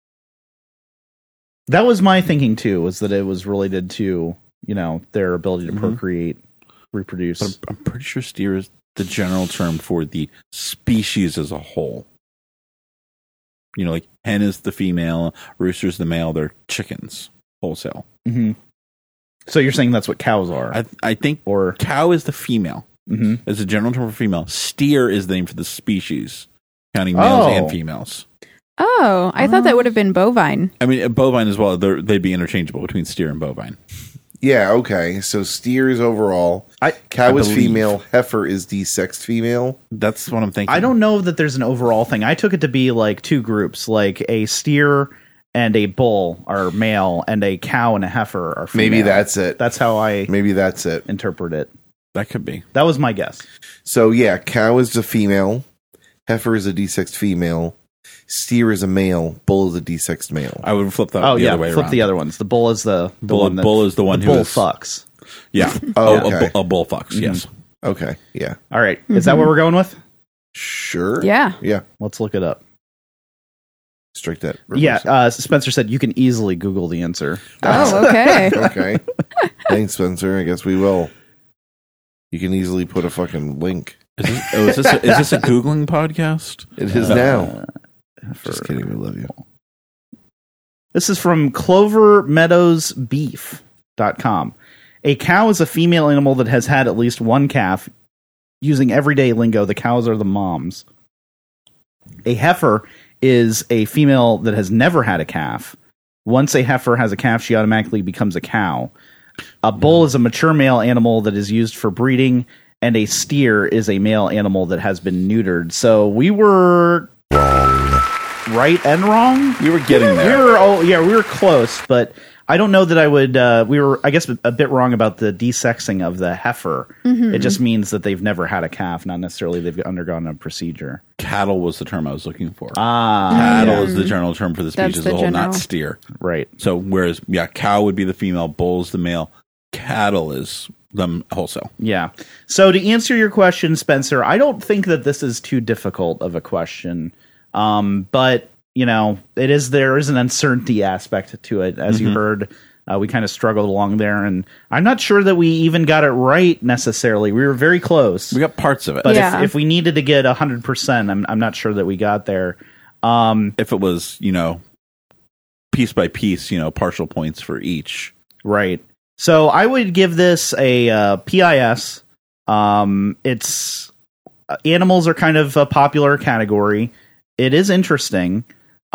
That was my thinking too, was that it was related to, you know, their ability to Mhm. procreate, reproduce. But I'm, I'm pretty sure steer is the general term for the species as a whole. You know, like hen is the female, rooster's the male. They're chickens wholesale. hmm So you're saying that's what cows are? I I think or cow is the female. mhm. It's a general term for female. Steer is the name for the species, counting males Oh. and females. Oh, I thought that would have been bovine. I mean, bovine as well. They're, they'd be interchangeable between steer and bovine. Yeah, okay. So steer is overall. I Cow I is believe. female. Heifer is desexed female. That's what I'm thinking. I don't know that there's an overall thing. I took it to be like two groups, like a steer and a bull are male, and a cow and a heifer are female. Maybe that's it. That's how I Maybe that's it. interpret it. That could be. That was my guess. So yeah, cow is a female. Heifer is a desexed female. Steer is a male. Bull is a desexed male. I would flip that Oh the yeah, other way flip around. the other ones. The bull is the, the Bull- one that, bull is the one the who bull is- fucks. Yeah. Oh, A- a, okay. bu- a bull fucks, Mhm. yes. Okay, yeah. All right, is that what we're going with? Sure. Yeah. Yeah. Let's look it up. Strike that. Yeah, uh, Spencer said you can easily Google the answer. Oh, okay. Okay. Thanks, Spencer. I guess we will. You can easily put a fucking link. Is this, oh, is, this a, is this a Googling podcast? It is Uh, now. For- Just kidding. We love you. This is from clover meadows beef dot com. A cow is a female animal that has had at least one calf. Using everyday lingo, the cows are the moms. A heifer is a female that has never had a calf. Once a heifer has a calf, she automatically becomes a cow. A bull is a mature male animal that is used for breeding, and a steer is a male animal that has been neutered. So we were right and wrong. You were getting We there. were, oh yeah, we were close, but I don't know that I would. Uh, we were, I guess, a bit wrong about the desexing of the heifer. It just means that they've never had a calf, not necessarily they've undergone a procedure. Cattle was the term I was looking for. Ah, Cattle yeah. is the general term for the That's species as the a whole, general. not steer. Right. So whereas, yeah, cow would be the female, bull is the male, cattle is the wholesale. Yeah. So to answer your question, Spencer, I don't think that this is too difficult of a question. Um, but, you know, it is there is an uncertainty aspect to it. As Mm-hmm. you heard, uh, we kind of struggled along there. And I'm not sure that we even got it right necessarily. We were very close. We got parts of it. But Yeah. if, if we needed to get one hundred percent, I'm, I'm not sure that we got there. Um, If it was, you know, piece by piece, you know, partial points for each. Right. So I would give this a uh, P I S. Um, it's uh, animals are kind of a popular category. It is interesting.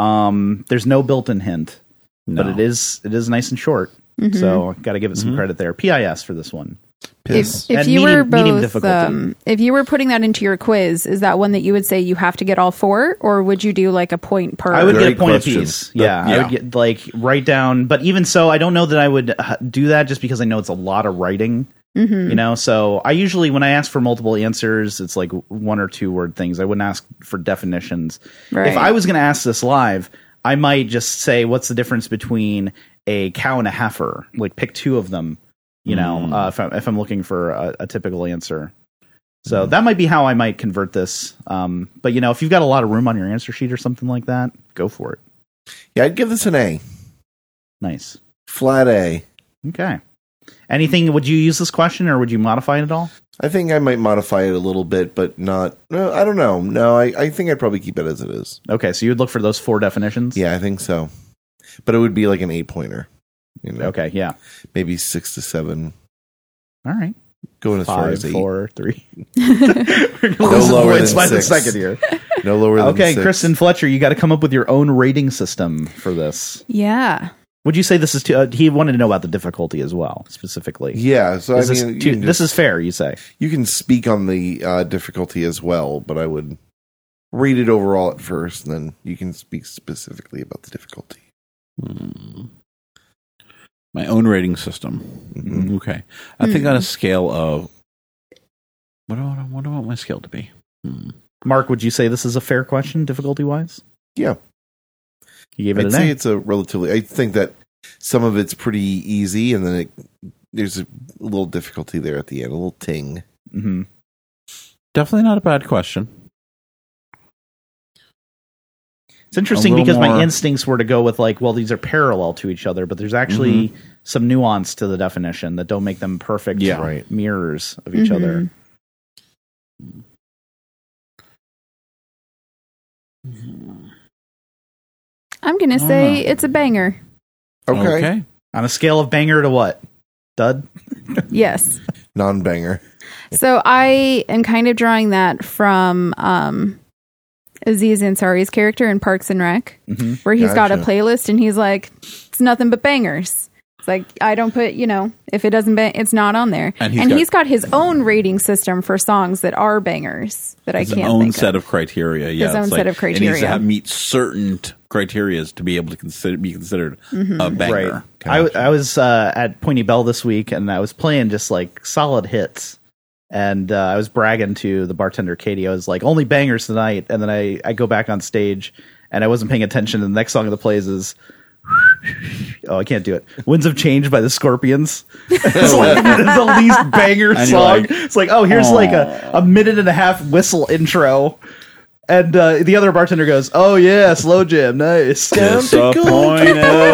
Um, there's no built-in hint, No. but it is it is nice and short. So got to give it some credit there. P I S for this one. Piss. If, if And you medium- were medium both, difficulty. um, if you were putting that into your quiz, is that one that you would say you have to get all four, or would you do like a point per? I would Great get a point question. apiece. Yeah, I Yeah. would get like write down. But even so, I don't know that I would uh, do that just because I know it's a lot of writing. You know, so I usually when I ask for multiple answers, it's like one or two word things. I wouldn't ask for definitions. Right. If I was going to ask this live, I might just say, "What's the difference between a cow and a heifer?" Like pick two of them. You know, uh, if I'm if I'm looking for a, a typical answer. So that might be how I might convert this. Um, but you know, if you've got a lot of room on your answer sheet or something like that, go for it. Yeah, I'd give this an A. Nice. Flat A. Okay. Anything? Would you use this question, or would you modify it at all? I think I might modify it a little bit, but not. No, I don't know. No, I, I think I'd probably keep it as it is. Okay, so you would look for those four definitions. Yeah, I think so. But it would be like an eight pointer. You know, Okay. Yeah. maybe six to seven. All right. Going as far Five, as eight. four, three. We're gonna lose lower points than by the six. second here. No lower than Okay, six. Kristen Fletcher, you got to come up with your own rating system for this. Yeah. Would you say this is too? Uh, he wanted to know about the difficulty as well, specifically. Yeah, so Is I this, mean, you too, can this just- is fair. You say? you can speak on the uh, difficulty as well, but I would rate it overall at first, and then you can speak specifically about the difficulty. Hmm. My own rating system. Mhm. Okay. I think on a scale of. What do, I, what do I want my scale to be? Hmm. Mark, would you say this is a fair question, difficulty wise? Yeah, You gave it I'd an say A. it's a relatively. I think that some of it's pretty easy, and then it, there's a little difficulty there at the end, a little ting. Mm-hmm. Definitely not a bad question. It's interesting A little because my more- instincts were to go with like, well, these are parallel to each other, but there's actually Mm-hmm. some nuance to the definition that don't make them perfect Yeah. Right. mirrors of each Mhm. other. I'm gonna say it's a banger. Okay, On a scale of banger to what? Dud? Yes. non-banger. So I am kind of drawing that from um, Aziz Ansari's character in Parks and Rec, Mm-hmm. where he's got a Gotcha. playlist and he's like, it's nothing but bangers. It's like, I don't put, you know, if it doesn't bang, it's not on there. And And, he's he's, got- got, his own rating system for songs that are bangers that I His can't own think set of. of criteria. Yeah, His own it's set of It needs to criteria. have, meet certain t- criterias to be able to consider be considered a banger. Right. I, w- I was uh, at Pointy Bell this week and I was playing just like solid hits. And uh, I was bragging to the bartender, Katie. I was like, only bangers tonight. And then I, I go back on stage and I wasn't paying attention. And the next song that plays is. Oh, I can't do it. Winds of Change by the Scorpions. It's like the least banger And you're song. like, it's like, oh, here's like a, a minute and a half whistle intro. And uh, the other bartender goes, oh, yeah, slow jam. Nice. Disappointed.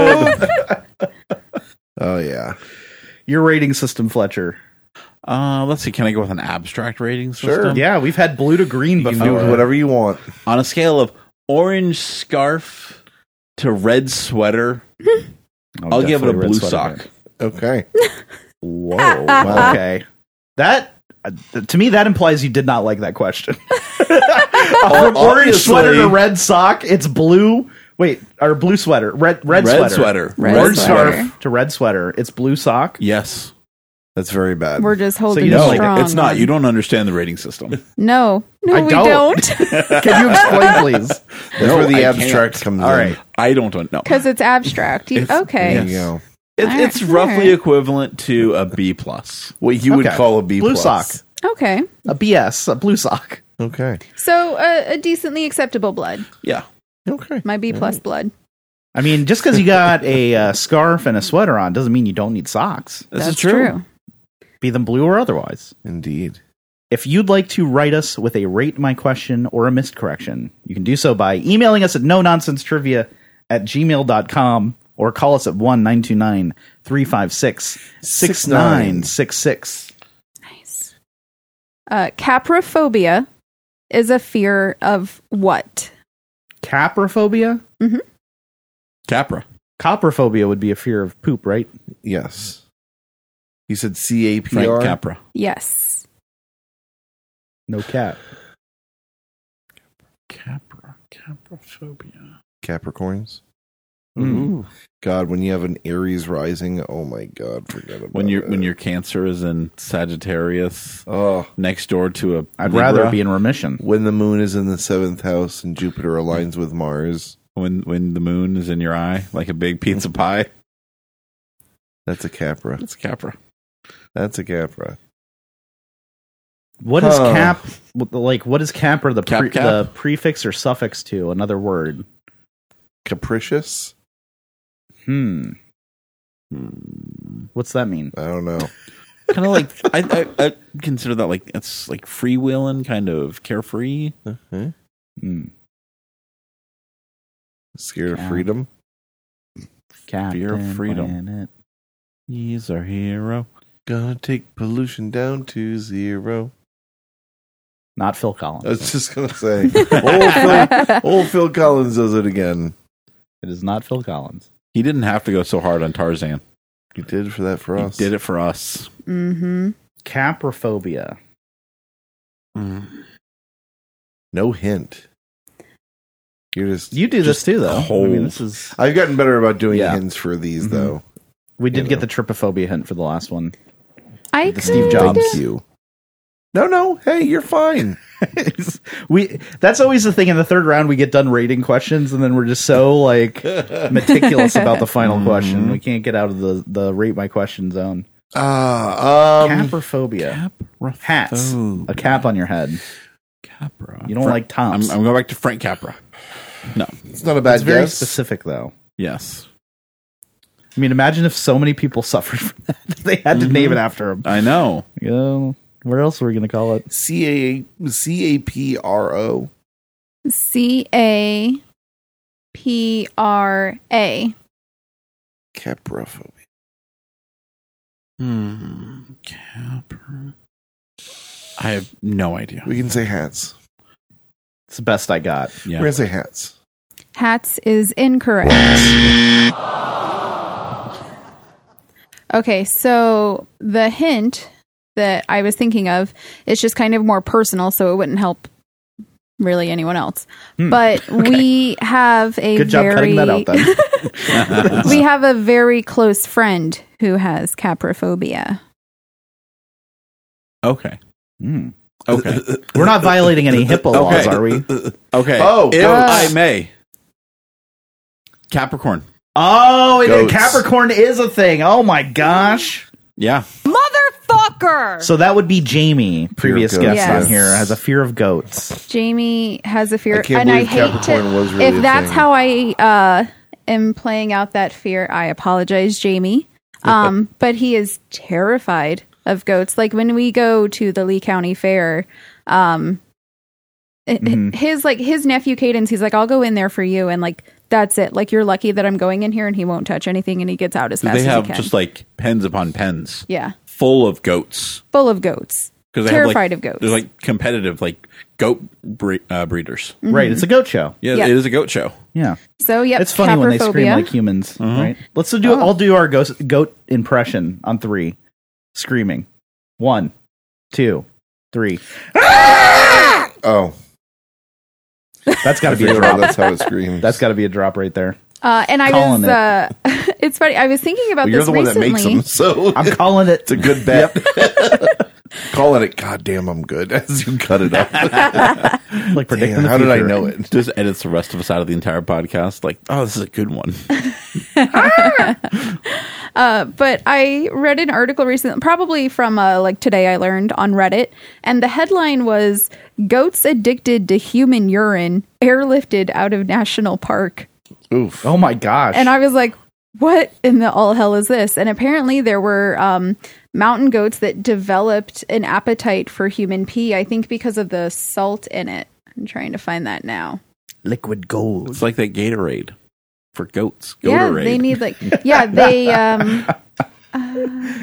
Oh yeah, Your rating system, Fletcher. Uh, let's see. Can I go with an abstract rating system? Sure. Yeah, we've had blue to green you can before. do whatever you want. On a scale of orange scarf to red sweater, Oh, I'll give it a definitely red blue sweater sock. Okay, here. Whoa. Wow. Okay. That, uh, to me, that implies you did not like that question. From orange obviously. sweater to red sock, it's blue. Wait, or blue sweater. Red, red, Red sweater. sweater. Red Orange sweater. scarf to red sweater. It's blue sock. Yes. That's very bad. We're just holding you it don't like it. strong. It's not. on- You don't understand the rating system. No, no, I we don't. don't. Can you explain, please? That's No, where the I abstract can't. comes All in. right. I don't know. Because it's abstract. You, It's- okay. There you go. It, All it's right. roughly All right. equivalent to a B plus. What you would Okay. call a B Blue plus. sock. Okay. A B S, a blue sock. Okay. So uh, a decently acceptable blood. Yeah. Okay. My B plus blood. I mean, just because you got a uh, scarf and a sweater on doesn't mean you don't need socks. This That's is true. Be them blue or otherwise. Indeed. If you'd like to write us with a rate my question or a missed correction, you can do so by emailing us at no nonsense trivia at gmail dot com or call us at one nine two nine, three five six, six nine six six. Nice. Uh, caprophobia is a fear of what? Caprophobia? Capra. Coprophobia would be a fear of poop, right? Yes. You said C A P Frank R? Capra. Yes. No cat. Capra. Caprophobia. Capricorns? Mm. God, when you have an Aries rising, oh my God, forget about When your it. when your Cancer is in Sagittarius, Oh, next door to a I'd Libra, rather be in remission. when the moon is in the seventh house and Jupiter aligns with Mars, when when the moon is in your eye like a big pizza pie. that's a Capra. It's Capra. That's a Capra. What is Huh. cap? what- Like, what is capra the Cap, pre- cap? the prefix or suffix to? Another word. Capricious? Hmm. Hmm. What's that mean? I don't know. Kind of like I, I I consider that like it's like freewheeling, kind of carefree. Uh-huh. Hmm. Scared of Cap. freedom? Captain freedom. Planet. He's our hero. Gonna take pollution down to zero. Not Phil Collins. I was just gonna say, old Phil, old Phil Collins does it again. It is not Phil Collins. He didn't have to go so hard on Tarzan. He did for that for He us. did it for us. Mm-hmm. Caprophobia. No hint. You're just. You do this Just too, though. I cold. mean, this is. I've gotten better about doing Yeah. hints for these, Mhm. though. We did You get know. the trypophobia hint for the last one. I The Steve could- Jobs. Thank you. No, no. Hey, you're fine. we that's always the thing in the third round. We get done rating questions, and then we're just so like meticulous about the final question. We can't get out of the the rate my question zone. Ah, um, Caprophobia. Capra. Hats. A cap on your head. Capra. You don't Frank- like tops. I'm, I'm going back to Frank Capra. No. it's not a bad It's very guess. specific, though. Yes. I mean, imagine if so many people suffered from that. They had to name it after him. I know. You know, what else are we going to call it? C A C A P R O. C A P R A. Caprophobia. Hmm. Capra. I have no idea. We can say hats. It's the best I got. Yeah. We're gonna say hats. Hats is incorrect. Okay, so the hint that I was thinking of is just kind of more personal, so it wouldn't help really anyone else. Hmm. But we have a Good job very cutting that out then. we have a very close friend who has caprophobia. Okay. Hmm. Okay. We're not violating any HIPAA laws, Okay. are we? Okay. Oh, if goats. I may. Capricorn. Oh, it, Goats. Capricorn is a thing. Oh my gosh. Yeah. Motherfucker! So that would be Jamie, previous goats. guest Yes. on here, has a fear of goats. Jamie has a fear, I can't and I believe hate Capricorn to. was really if a that's thing. how I uh, am playing out that fear, I apologize, Jamie. Um, but he is terrified of goats. Like when we go to the Lee County Fair, um, h- Mhm. his like his nephew Cadence, he's like, "I'll go in there for you," and like that's it. Like you're lucky that I'm going in here, and he won't touch anything, and he gets out as Do fast they as have he can. just like pens upon pens yeah, full of goats? full of goats. Because Terrified have, of like, goats. There's like competitive like goat bre- uh, breeders. Right, it's a goat show. Yeah, Yeah. it is a goat show. Yeah. So yep, It's funny when they scream caprophobia. like humans, Mhm. right? Let's do Oh. I'll do our ghost, goat impression on three. Screaming. One, two, three. Oh, That's got to I be a figured out drop. that's how it screams. That's got to be a drop right there. Uh, and I Calling was, uh, it's funny. I was thinking about Well, you're this the one recently. that makes them, so I'm calling it. it's a good bet. Calling it, God damn, I'm good. As you cut it up. Like predicting Damn, the how did I future. know it? Just edits the rest of us out of the entire podcast. Like, oh, this is a good one. But I read an article recently, probably from uh, like Today I Learned on Reddit, and the headline was "Goats addicted to human urine airlifted out of national park." Oof. Oh my gosh. And I was like, what in the all hell is this? And apparently there were um, mountain goats that developed an appetite for human pee, I think because of the salt in it. I'm trying to find that now. Liquid gold. It's like that Gatorade for goats. Yeah, Gatorade. they need like, yeah, they, um, uh,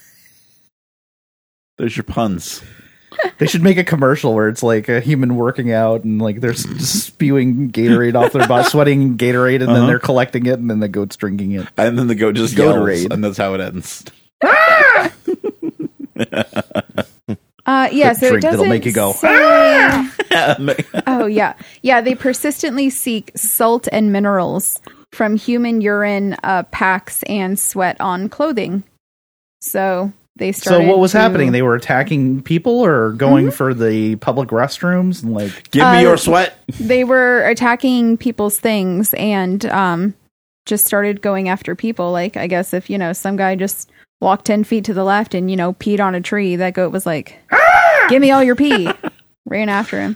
There's your puns. They should make a commercial where it's like a human working out and like they're s- just spewing Gatorade off their butt, sweating Gatorade, and then Uh-huh. they're collecting it, and then the goat's drinking it. And then the goat just Gatorade. yells, and that's how it ends. uh, yeah, so it drink that'll doesn't make you go, say- Oh, yeah. Yeah, they persistently seek salt and minerals from human urine, uh, packs, and sweat on clothing. So they So started what was to- happening? They were attacking people or going for the public restrooms and like Give me Uh, your sweat. They were attacking people's things and um, just started going after people. Like, I guess if, you know, some guy just walked ten feet to the left and, you know, peed on a tree, that goat was like, give me all your pee. Ran after him.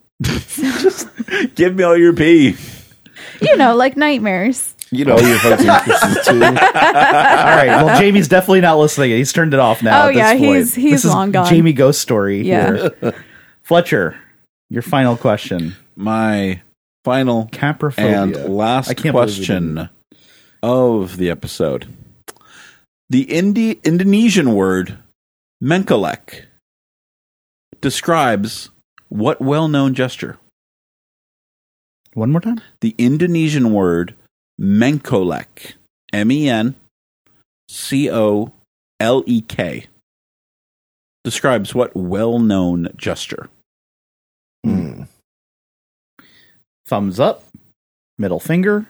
Give me all your pee. You know, like nightmares. You know, your hugs and kisses too. all right. Well, Jamie's definitely not listening. He's turned it off now. Oh, at this yeah, point. he's- he's This is long gone. Jamie Ghost Story. Yeah. here. Fletcher, your final question. My final Caprophobia. and last I can't believe we question of the episode. The Indi- Indonesian word mengkolek describes what well-known gesture? One more time. The Indonesian word mengkolek, M E N C O L E K, describes what well-known gesture? Hmm. Thumbs up. Middle finger.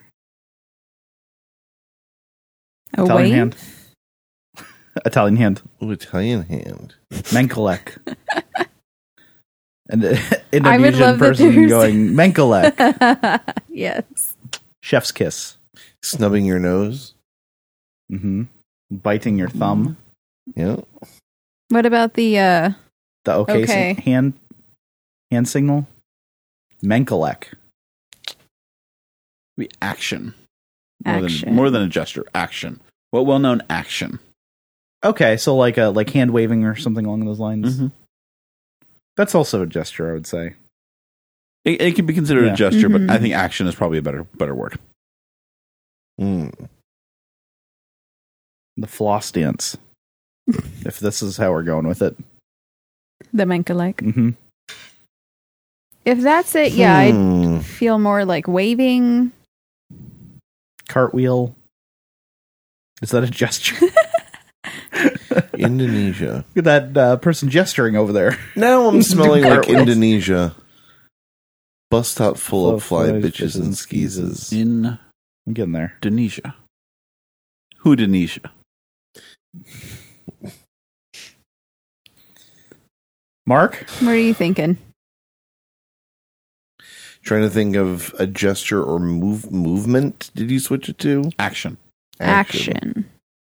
A Italian wave? hand. Italian hand. Ooh, Italian hand. Menkolek. And the I would Indonesian love that person there's- going Menkolek. Yes. Chef's kiss. Snubbing your nose. hmm Biting your thumb. Yeah. What about the, uh, The okay, Okay. si- hand hand signal. Menkolek. The action. More action? Than, more than a gesture. Action. What well-known action? Okay, so like a like hand waving or something along those lines. Mhm. That's also a gesture, I would say. It, it can be considered Yeah. a gesture, Mhm. but I think action is probably a better better word. Hmm. The floss dance. If this is how we're going with it. The Menkolek. hmm If that's it, yeah, I Hmm. feel more like waving. Cartwheel. Is that a gesture? Indonesia. Look at that uh, person gesturing over there. Now I'm smelling like Cartwheels. Indonesia. Bus stop full Full of fly flies, bitches and skeezes. skeezes. In I'm getting there. Indonesia. Who-Denesia? Mark? What are you thinking? Trying to think of a gesture or move movement. Did you switch it to Action. Action.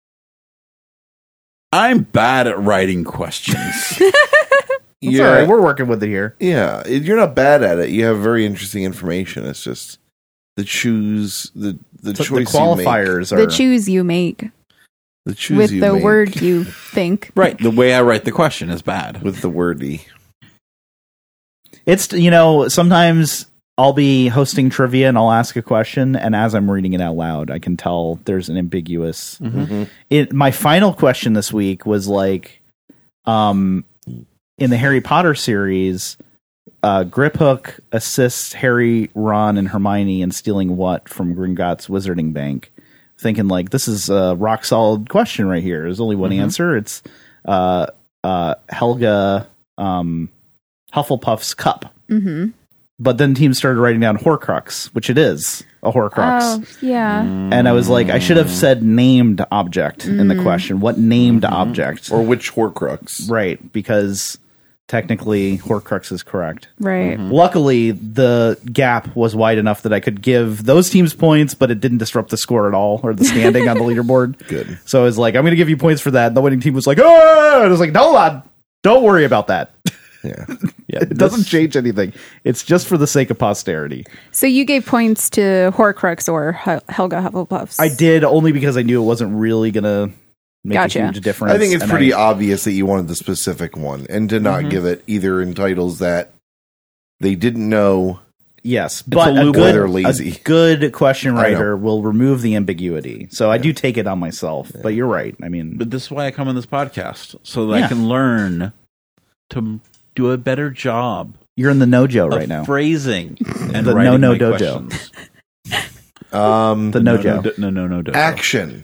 I'm bad at writing questions. It's Yeah, all right. We're working with it here. yeah. it- You're not bad at it. You have very interesting information. It's just the choose the the So choice the qualifiers The are choose you make you make. The choose with you the make word you think. Right. The way I write the question is bad. with the wordy. It's, you know, sometimes I'll be hosting trivia and I'll ask a question, and as I'm reading it out loud, I can tell there's an ambiguous. Mm-hmm. It. My final question this week was like, um, in the Harry Potter series, uh, Griphook assists Harry, Ron, and Hermione in stealing what from Gringotts Wizarding Bank. Thinking like this is a rock solid question right here. There's only one Mhm. answer. It's uh, uh, Helga um, Hufflepuff's cup. Mm-hmm. But then teams started writing down Horcrux, which it is a Horcrux. Oh, yeah. And I was like, I should have said named object in the question. What named object? Or which Horcrux? Right, because technically Horcrux is correct. Right. Luckily, the gap was wide enough that I could give those teams points, but it didn't disrupt the score at all or the standing on the leaderboard. Good. So I was like, I'm going to give you points for that. And the winning team was like, oh! And I was like, no, lad, don't worry about that. Yeah. Yeah, It doesn't change anything. It's just for the sake of posterity. So you gave points to Horcrux or Hel- Helga Hufflepuff's. I did only because I knew it wasn't really going to make Gotcha. a huge difference. I think it's and pretty I- obvious that you wanted the specific one and to not give it either in titles that they didn't know. Yes, but a a, loophole. good, They're lazy. a good question I know. writer will remove the ambiguity. So I do take it on myself. But you're right. I mean, But this is why I come on this podcast, so that Yeah. I can learn to do a better job you're in the Nojo of right now. phrasing and The writing no-no my dojo. questions. Um, The No, Nojo. no, no, no, no, dojo. action.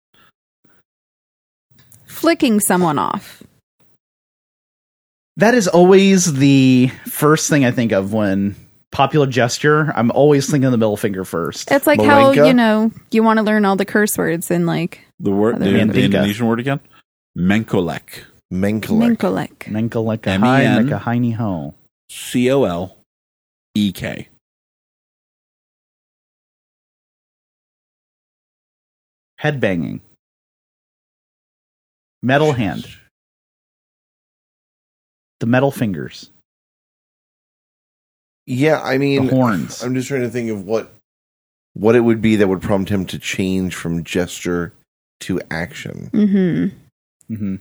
Flicking someone off. That is always the first thing I think of when popular gesture. I'm always thinking of the middle finger first. It's like how, Malenka? you know, you want to learn all the curse words and like The word, the, Mandinka. the Indonesian word again, Menkolek, Menkolek. Minkolek. Menka like a M E high, N. like a hiney ho. C O L E K. Headbanging. Metal hand. The metal fingers. Yeah, I mean, The horns. I'm just trying to think of what what it would be that would prompt him to change from gesture to action. Mm-hmm. Mm-hmm.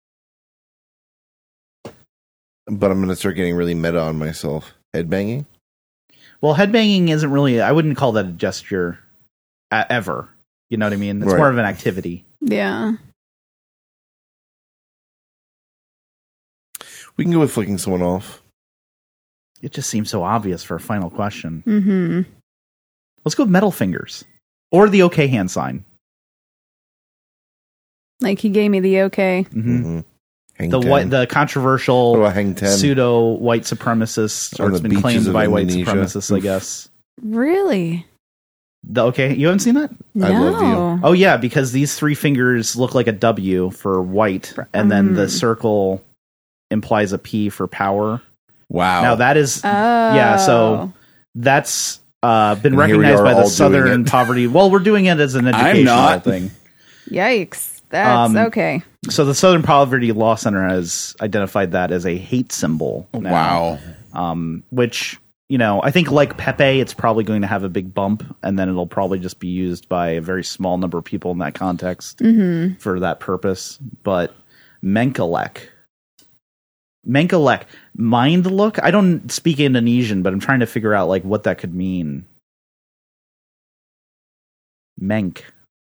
But I'm going to start getting really meta on myself. Headbanging? Well, headbanging isn't really, I wouldn't call that a gesture uh, ever. You know what I mean? It's Right. more of an activity. Yeah. We can go with flicking someone off. It just seems so obvious for a final question. Mm-hmm. Let's go with metal fingers. Or the okay hand sign. Like he gave me the okay. Mm-hmm. Mm-hmm. Hang The ten. white, the What controversial about hang ten? pseudo white supremacists, or On it's the been claimed beaches of by white Indonesia. supremacists, I Oof. guess. Really? The okay, you haven't seen that? No. I love you. Oh yeah, because these three fingers look like a W for white, and then the Mm. circle implies a P for power. Wow. Now that is Oh. yeah, so that's uh, been And here we recognized are by all the doing Southern it. Poverty. Well, we're doing it as an educational not. thing. Yikes. That's Um, okay. So the Southern Poverty Law Center has identified that as a hate symbol. now. Wow. Um, which, you know, I think like Pepe, it's probably going to have a big bump, and then it'll probably just be used by a very small number of people in that context Mm-hmm. for that purpose. But Menkolek. Menkolek. Mind look? I don't speak Indonesian, but I'm trying to figure out like what that could mean. Menk.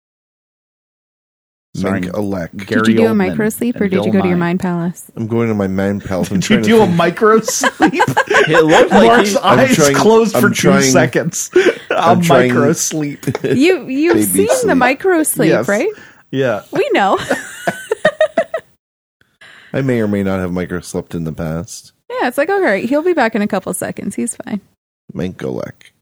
Sorry. Menkolek. Gary Did you do a Oldman micro sleep or and did you Bill go to your Nye. mind palace? I'm going to my man pal. I'm Did you trying to do a think. micro sleep? It looked like Mark's he, I'm eyes trying- closed for I'm two trying- seconds. A I'm trying- micro sleep. You you've Baby seen the sleep. micro sleep, Yes. right? Yeah. We know. I may or may not have micro slept in the past. Yeah, it's like, all right, he'll be back in a couple seconds. He's fine. Menkolek.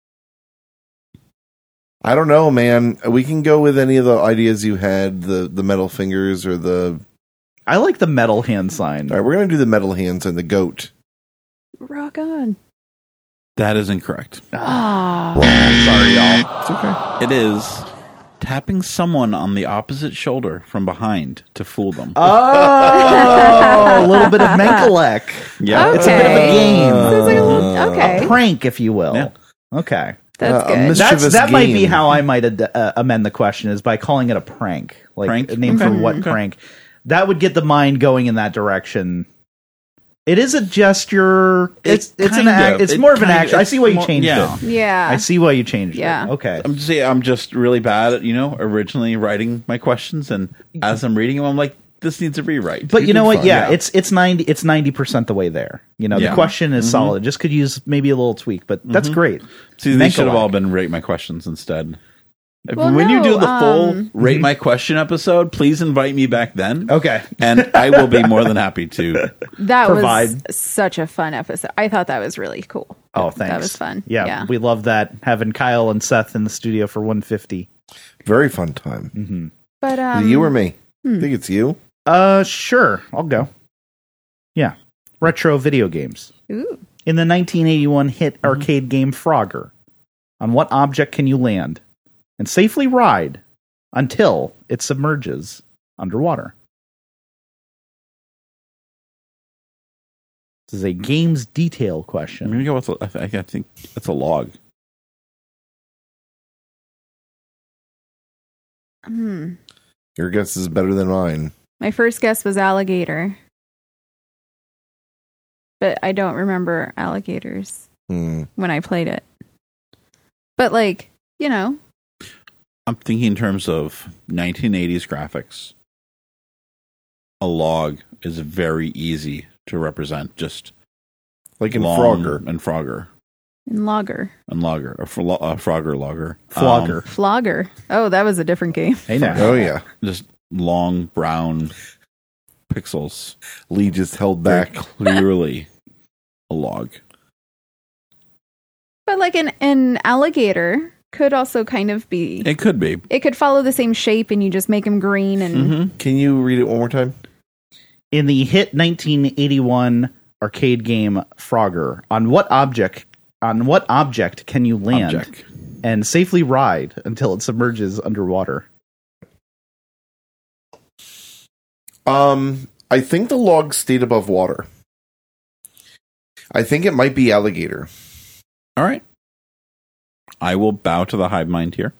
I don't know, man. We can go with any of the ideas you had, the the metal fingers or the... I like the metal hand sign. All right, we're going to do the metal hands and the goat. Rock on. that is incorrect. Oh. Sorry, y'all. It's okay. It is tapping someone on the opposite shoulder from behind to fool them. Oh, a little bit of Menkolek. yeah. It's a bit of a Okay. game. So it's like a little, okay. A prank, if you will. Yeah. Okay. That's Uh, a good. mis- That's, Mischievous that might be game. how I might ad- uh, amend the question, is by calling it a prank. Like Prank? a name Okay. for what Okay. prank. That would get the mind going in that direction. It is a gesture. It's It it's an kind act. of- It's it more of an kind of- action. I it's see why you more- changed yeah. it. yeah. I see why you changed Yeah. it. Okay. I'm just saying, I'm just really bad at, you know, originally writing my questions, and as I'm reading them, I'm like, this needs a rewrite. But you know what? fine, Yeah, yeah. it's it's ninety it's ninety percent the way there. You know, Yeah. the question is Mhm. solid. It just could use maybe a little tweak, but that's great. See, they should have Menkolek. all been rate my questions instead. Well, when you no, do the full um, rate my question episode, please invite me back then. Okay. And I will be more than happy to. That Provide. was such a fun episode. I thought that was really cool. Oh, thanks. That was fun. Yeah, Yeah. we love that, having Kyle and Seth in the studio for one fifty. Very fun time. Mm-hmm. But Is um, it you or me? hmm. I think it's you. Uh, sure. I'll go. Yeah. Retro video games. ooh, In the nineteen eighty-one hit arcade game Frogger, on what object can you land and safely ride until it submerges underwater? This is a game's detail I'm question. going to go with, a, I think I think it's a log. hmm. Your guess is better than mine. My first guess was alligator, but I don't remember alligators Hmm. when I played it. But like, you know, I'm thinking in terms of nineteen eighties graphics. A log is very easy to represent. Just Like in long Frogger. and Frogger in logger, and Logger, or fro- uh, Frogger Logger, Flogger. Um, flogger. Oh, that was a different game. Hey now. Oh, yeah. just long brown pixels, Lee just held very back. clearly a log. But like an an alligator could also kind of be. It could be. It could follow the same shape, and you just make them green and. Mm-hmm. Can you read it one more time? In the hit nineteen eighty-one arcade game Frogger, on what object on what object can you land Object. and safely ride until it submerges underwater? Um, I think the log stayed above water. I think it might be alligator. All right. I will bow to the hive mind here.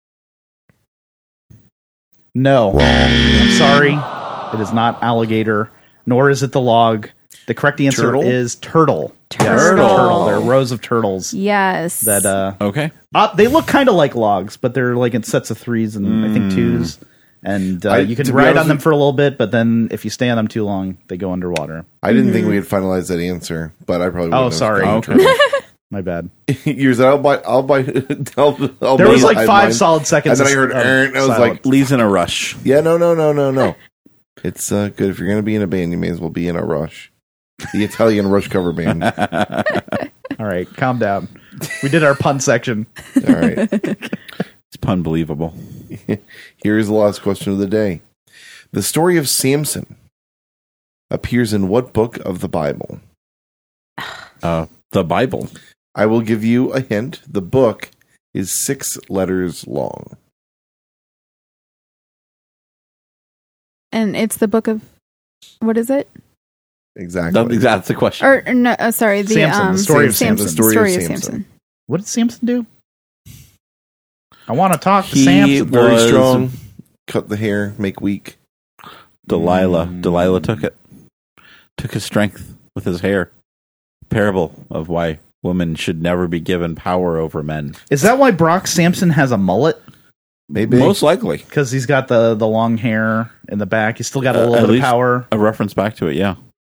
No. I'm sorry. It is not alligator, nor is it the log. The correct answer Turtle? is turtle. Yes, Turtle. turtle. There are rows of turtles Yes. that uh, Okay. uh they look kind of like logs, but they're like in sets of threes and I think twos. And uh, I- you can to be ride honest on them with- for a little bit, but then if you stay on them too long, they go underwater. I didn't think we had finalized that answer, but I probably Oh, wouldn't have sorry. gone Okay. turtle. My bad. Yours, I'll buy, I'll buy, I'll, I'll There buy was like hive five mind. solid seconds. And then I heard, of- "Er," of and I was silence. like, Lee's in a rush. yeah, no, no, no, no, no. It's uh, good. If you're going to be in a band, you may as well be in a Rush. The Italian Rush cover band. All all right, calm down. We did our pun section. right. It's pun believable. Here's the last question of the day. The story of Samson appears in what book of the Bible? Uh, the Bible. I will give you a hint. The book is six letters long. And it's the book of. What is it? Exactly. That, that's the question. Or no, uh, sorry, the Samson, um, the story of Samson, Samson. the story of Samson. Samson. What did Samson do? I want to talk to He Samson. Very was- strong. Cut the hair, make weak. Delilah. Mm. Delilah took it. Took his strength with his hair. Parable of why women should never be given power over men. Is that why Brock Samson has a mullet? Maybe. Most likely. Because he's got the, the long hair in the back. He's still got a Uh, little at bit of least- power. A reference back to it, yeah.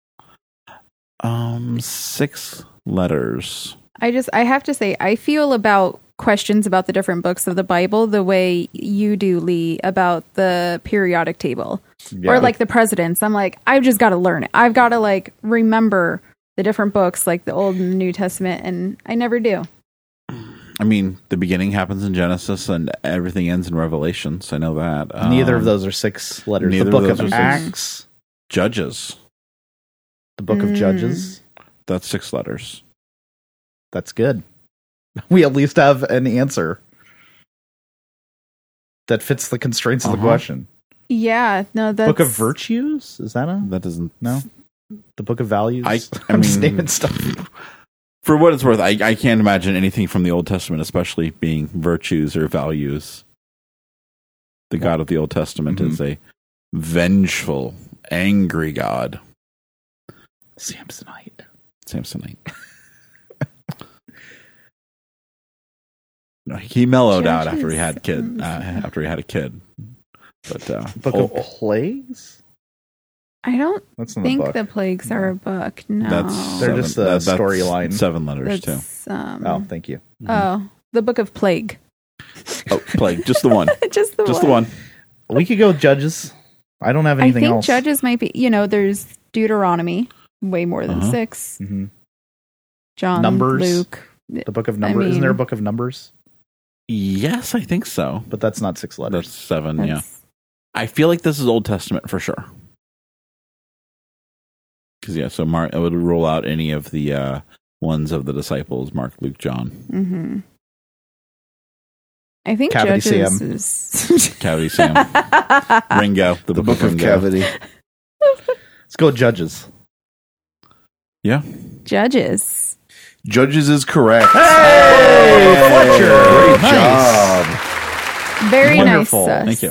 Um, six letters. I just, I have to say, I feel about questions about the different books of the Bible the way you do, Lee, about the periodic table or like the presidents. I'm like, I've just got to learn it. I've got to like remember the different books, like the Old and the New Testament, and I never do. I mean, the beginning happens in Genesis and everything ends in Revelations. I know that. Neither Um, of those are six letters. neither The of book those of are six. Acts, Judges. the book of Mm. Judges. That's six letters. That's good. We at least have an answer that fits the constraints of the Uh-huh. question. Yeah, no, that's Book of Virtues? Is that a That doesn't. no? The Book of Values? I- I I'm just mean- naming stuff. For what it's worth, I, I can't imagine anything from the Old Testament, especially being virtues or values. The God of the Old Testament Mhm. is a vengeful, angry God. Samsonite. Samsonite. No, he mellowed out after he had kid. Uh, after he had a kid, but uh, Book oh, of Plagues? I don't That's not a think book. the plagues are a book. No, that's They're seven- just a that- that's storyline. Seven letters too. That's, um, Oh, thank you. oh, the Book of Plague. Oh, plague. Just the one. Just the Just one. the one. We could go judges. I don't have I anything think else. judges might be, you know, there's Deuteronomy, way more than Uh-huh. six. Mhm. John, Numbers. Luke. The book of Numbers. I Isn't there a mean- book of Numbers? Yes, I think so. But that's not six letters. That's seven, yeah. That's- I feel like this is Old Testament for sure. Because, yeah, so Mark, I would roll out any of the uh, ones of the disciples, Mark, Luke, John. mhm. I think Cavity judges Sam. is... Cavity Sam. Ringo. The, The Book of Ringo. Cavity. Let's go judges. Yeah. Judges. Judges is correct. Hey, Fletcher. Great Nice. job. Very Wonderful. nice. sus. Thank you.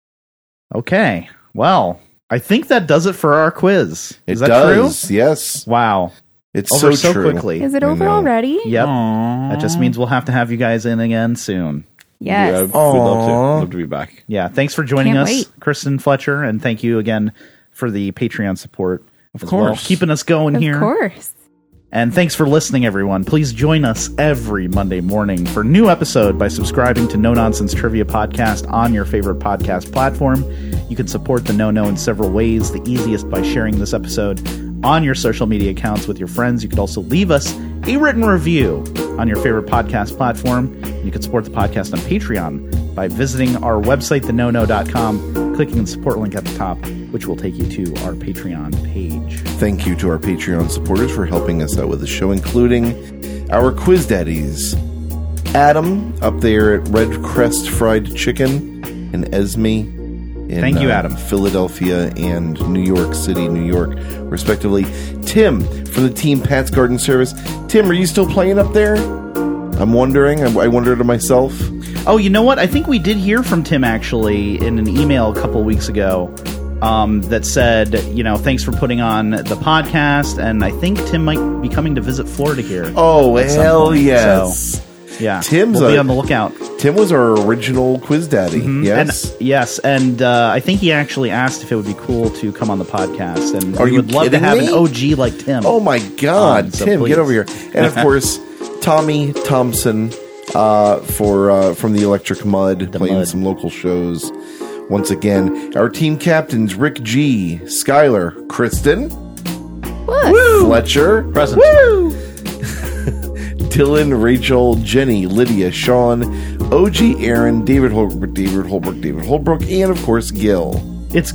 Okay. Well, I think that does it for our quiz. It Is that does. Yes. true? Wow. It's Over so, so true. quickly. Is it I over know. already? Yep. Aww. That just means we'll have to have you guys in again soon. Yes. Yeah, we'd love to. Aw. Love to be back. Yeah. Thanks for joining Can't us, wait. Kristen Fletcher, and thank you again for the Patreon support. Of as course. well, keeping us going Of here. course. And thanks for listening, everyone. Please join us every Monday morning for a new episode by subscribing to No Nonsense Trivia Podcast on your favorite podcast platform. You can support the No No in several ways. The easiest by sharing this episode on your social media accounts with your friends. You could also leave us a written review on your favorite podcast platform. You can support the podcast on Patreon by visiting our website, the no no dot com, clicking the support link at the top, which will take you to our Patreon page. Thank you to our Patreon supporters for helping us out with the show, including our quiz daddies, Adam up there at Red Crest Fried Chicken, and Esme in Thank you, uh, Adam. Philadelphia and New York City, New York, respectively. Tim from the Team Pat's Garden Service. Tim, are you still playing up there? I'm wondering. I, I wondered to myself. Oh, you know what? I think we did hear from Tim actually in an email a couple weeks ago um, that said, you know, thanks for putting on the podcast. And I think Tim might be coming to visit Florida here. Oh, at some hell point. yes. So, yeah. Tim's we'll be a- on the lookout. Tim was our original quiz daddy. Mhm. Yes. And, yes. And uh, I think he actually asked if it would be cool to come on the podcast. And Are we you would love to kidding have me? an O G like Tim. Oh my God, Um, so Tim, please. get over here! And of course, Tommy Thompson uh, for uh, from the Electric Mud, playing Mud. some local shows. Once again, our team captains: Rick G, Skylar, Kristen, What? Fletcher, Present. Dylan, Rachel, Jenny, Lydia, Sean, O G, Aaron, David Holbrook, David Holbrook, David Holbrook, and of course Gil. It's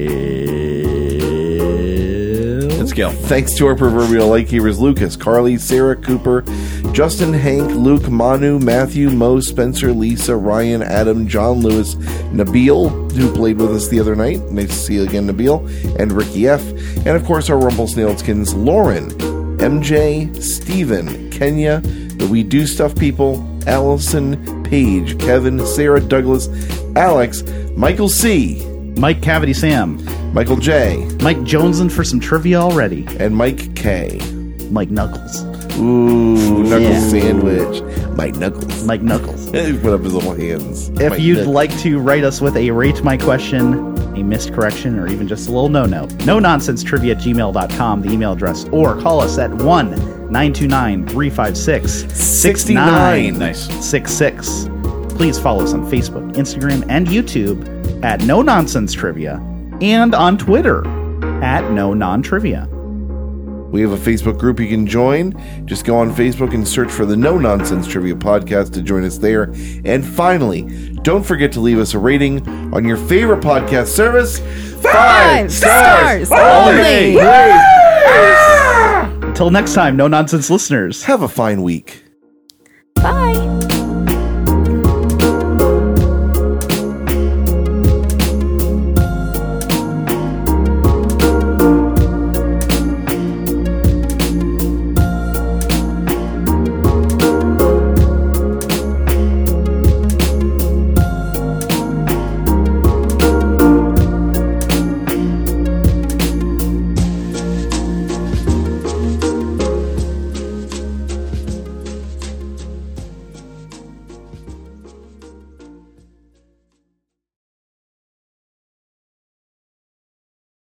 Gil. Let's go. Thanks to our proverbial lightkeepers Lucas, Carly, Sarah, Cooper, Justin, Hank, Luke, Manu, Matthew, Mo, Spencer, Lisa, Ryan, Adam, John Lewis, Nabil, who played with us the other night. Nice to see you again, Nabil. And Ricky F. And of course our Rumpelsnailskins, Lauren, M J, Steven, Kenya, the We Do Stuff people, Allison, Paige, Kevin, Sarah, Douglas, Alex, Michael C., Mike Cavity Sam. Michael J., Mike Joneson for some trivia already. and Mike K. Mike Knuckles. Ooh, Knuckles Yeah. sandwich. Mike Knuckles. Mike Knuckles. He put up his little hands. If Mike you'd Knuckles. like to write us with a rate my question, a missed correction, or even just a little no-no, no nonsense trivia at gmail dot com, the email address, or call us at one nine two nine, three five six, six nine Nice. six six. Please follow us on Facebook, Instagram, and YouTube at No Nonsense Trivia, and on Twitter at No Non Trivia. We have a Facebook group you can join. Just go on Facebook and search for the No Nonsense Trivia Podcast to join us there. And finally, don't forget to leave us a rating on your favorite podcast service. Five stars only. Until next time, No Nonsense listeners. Have a fine week. Bye.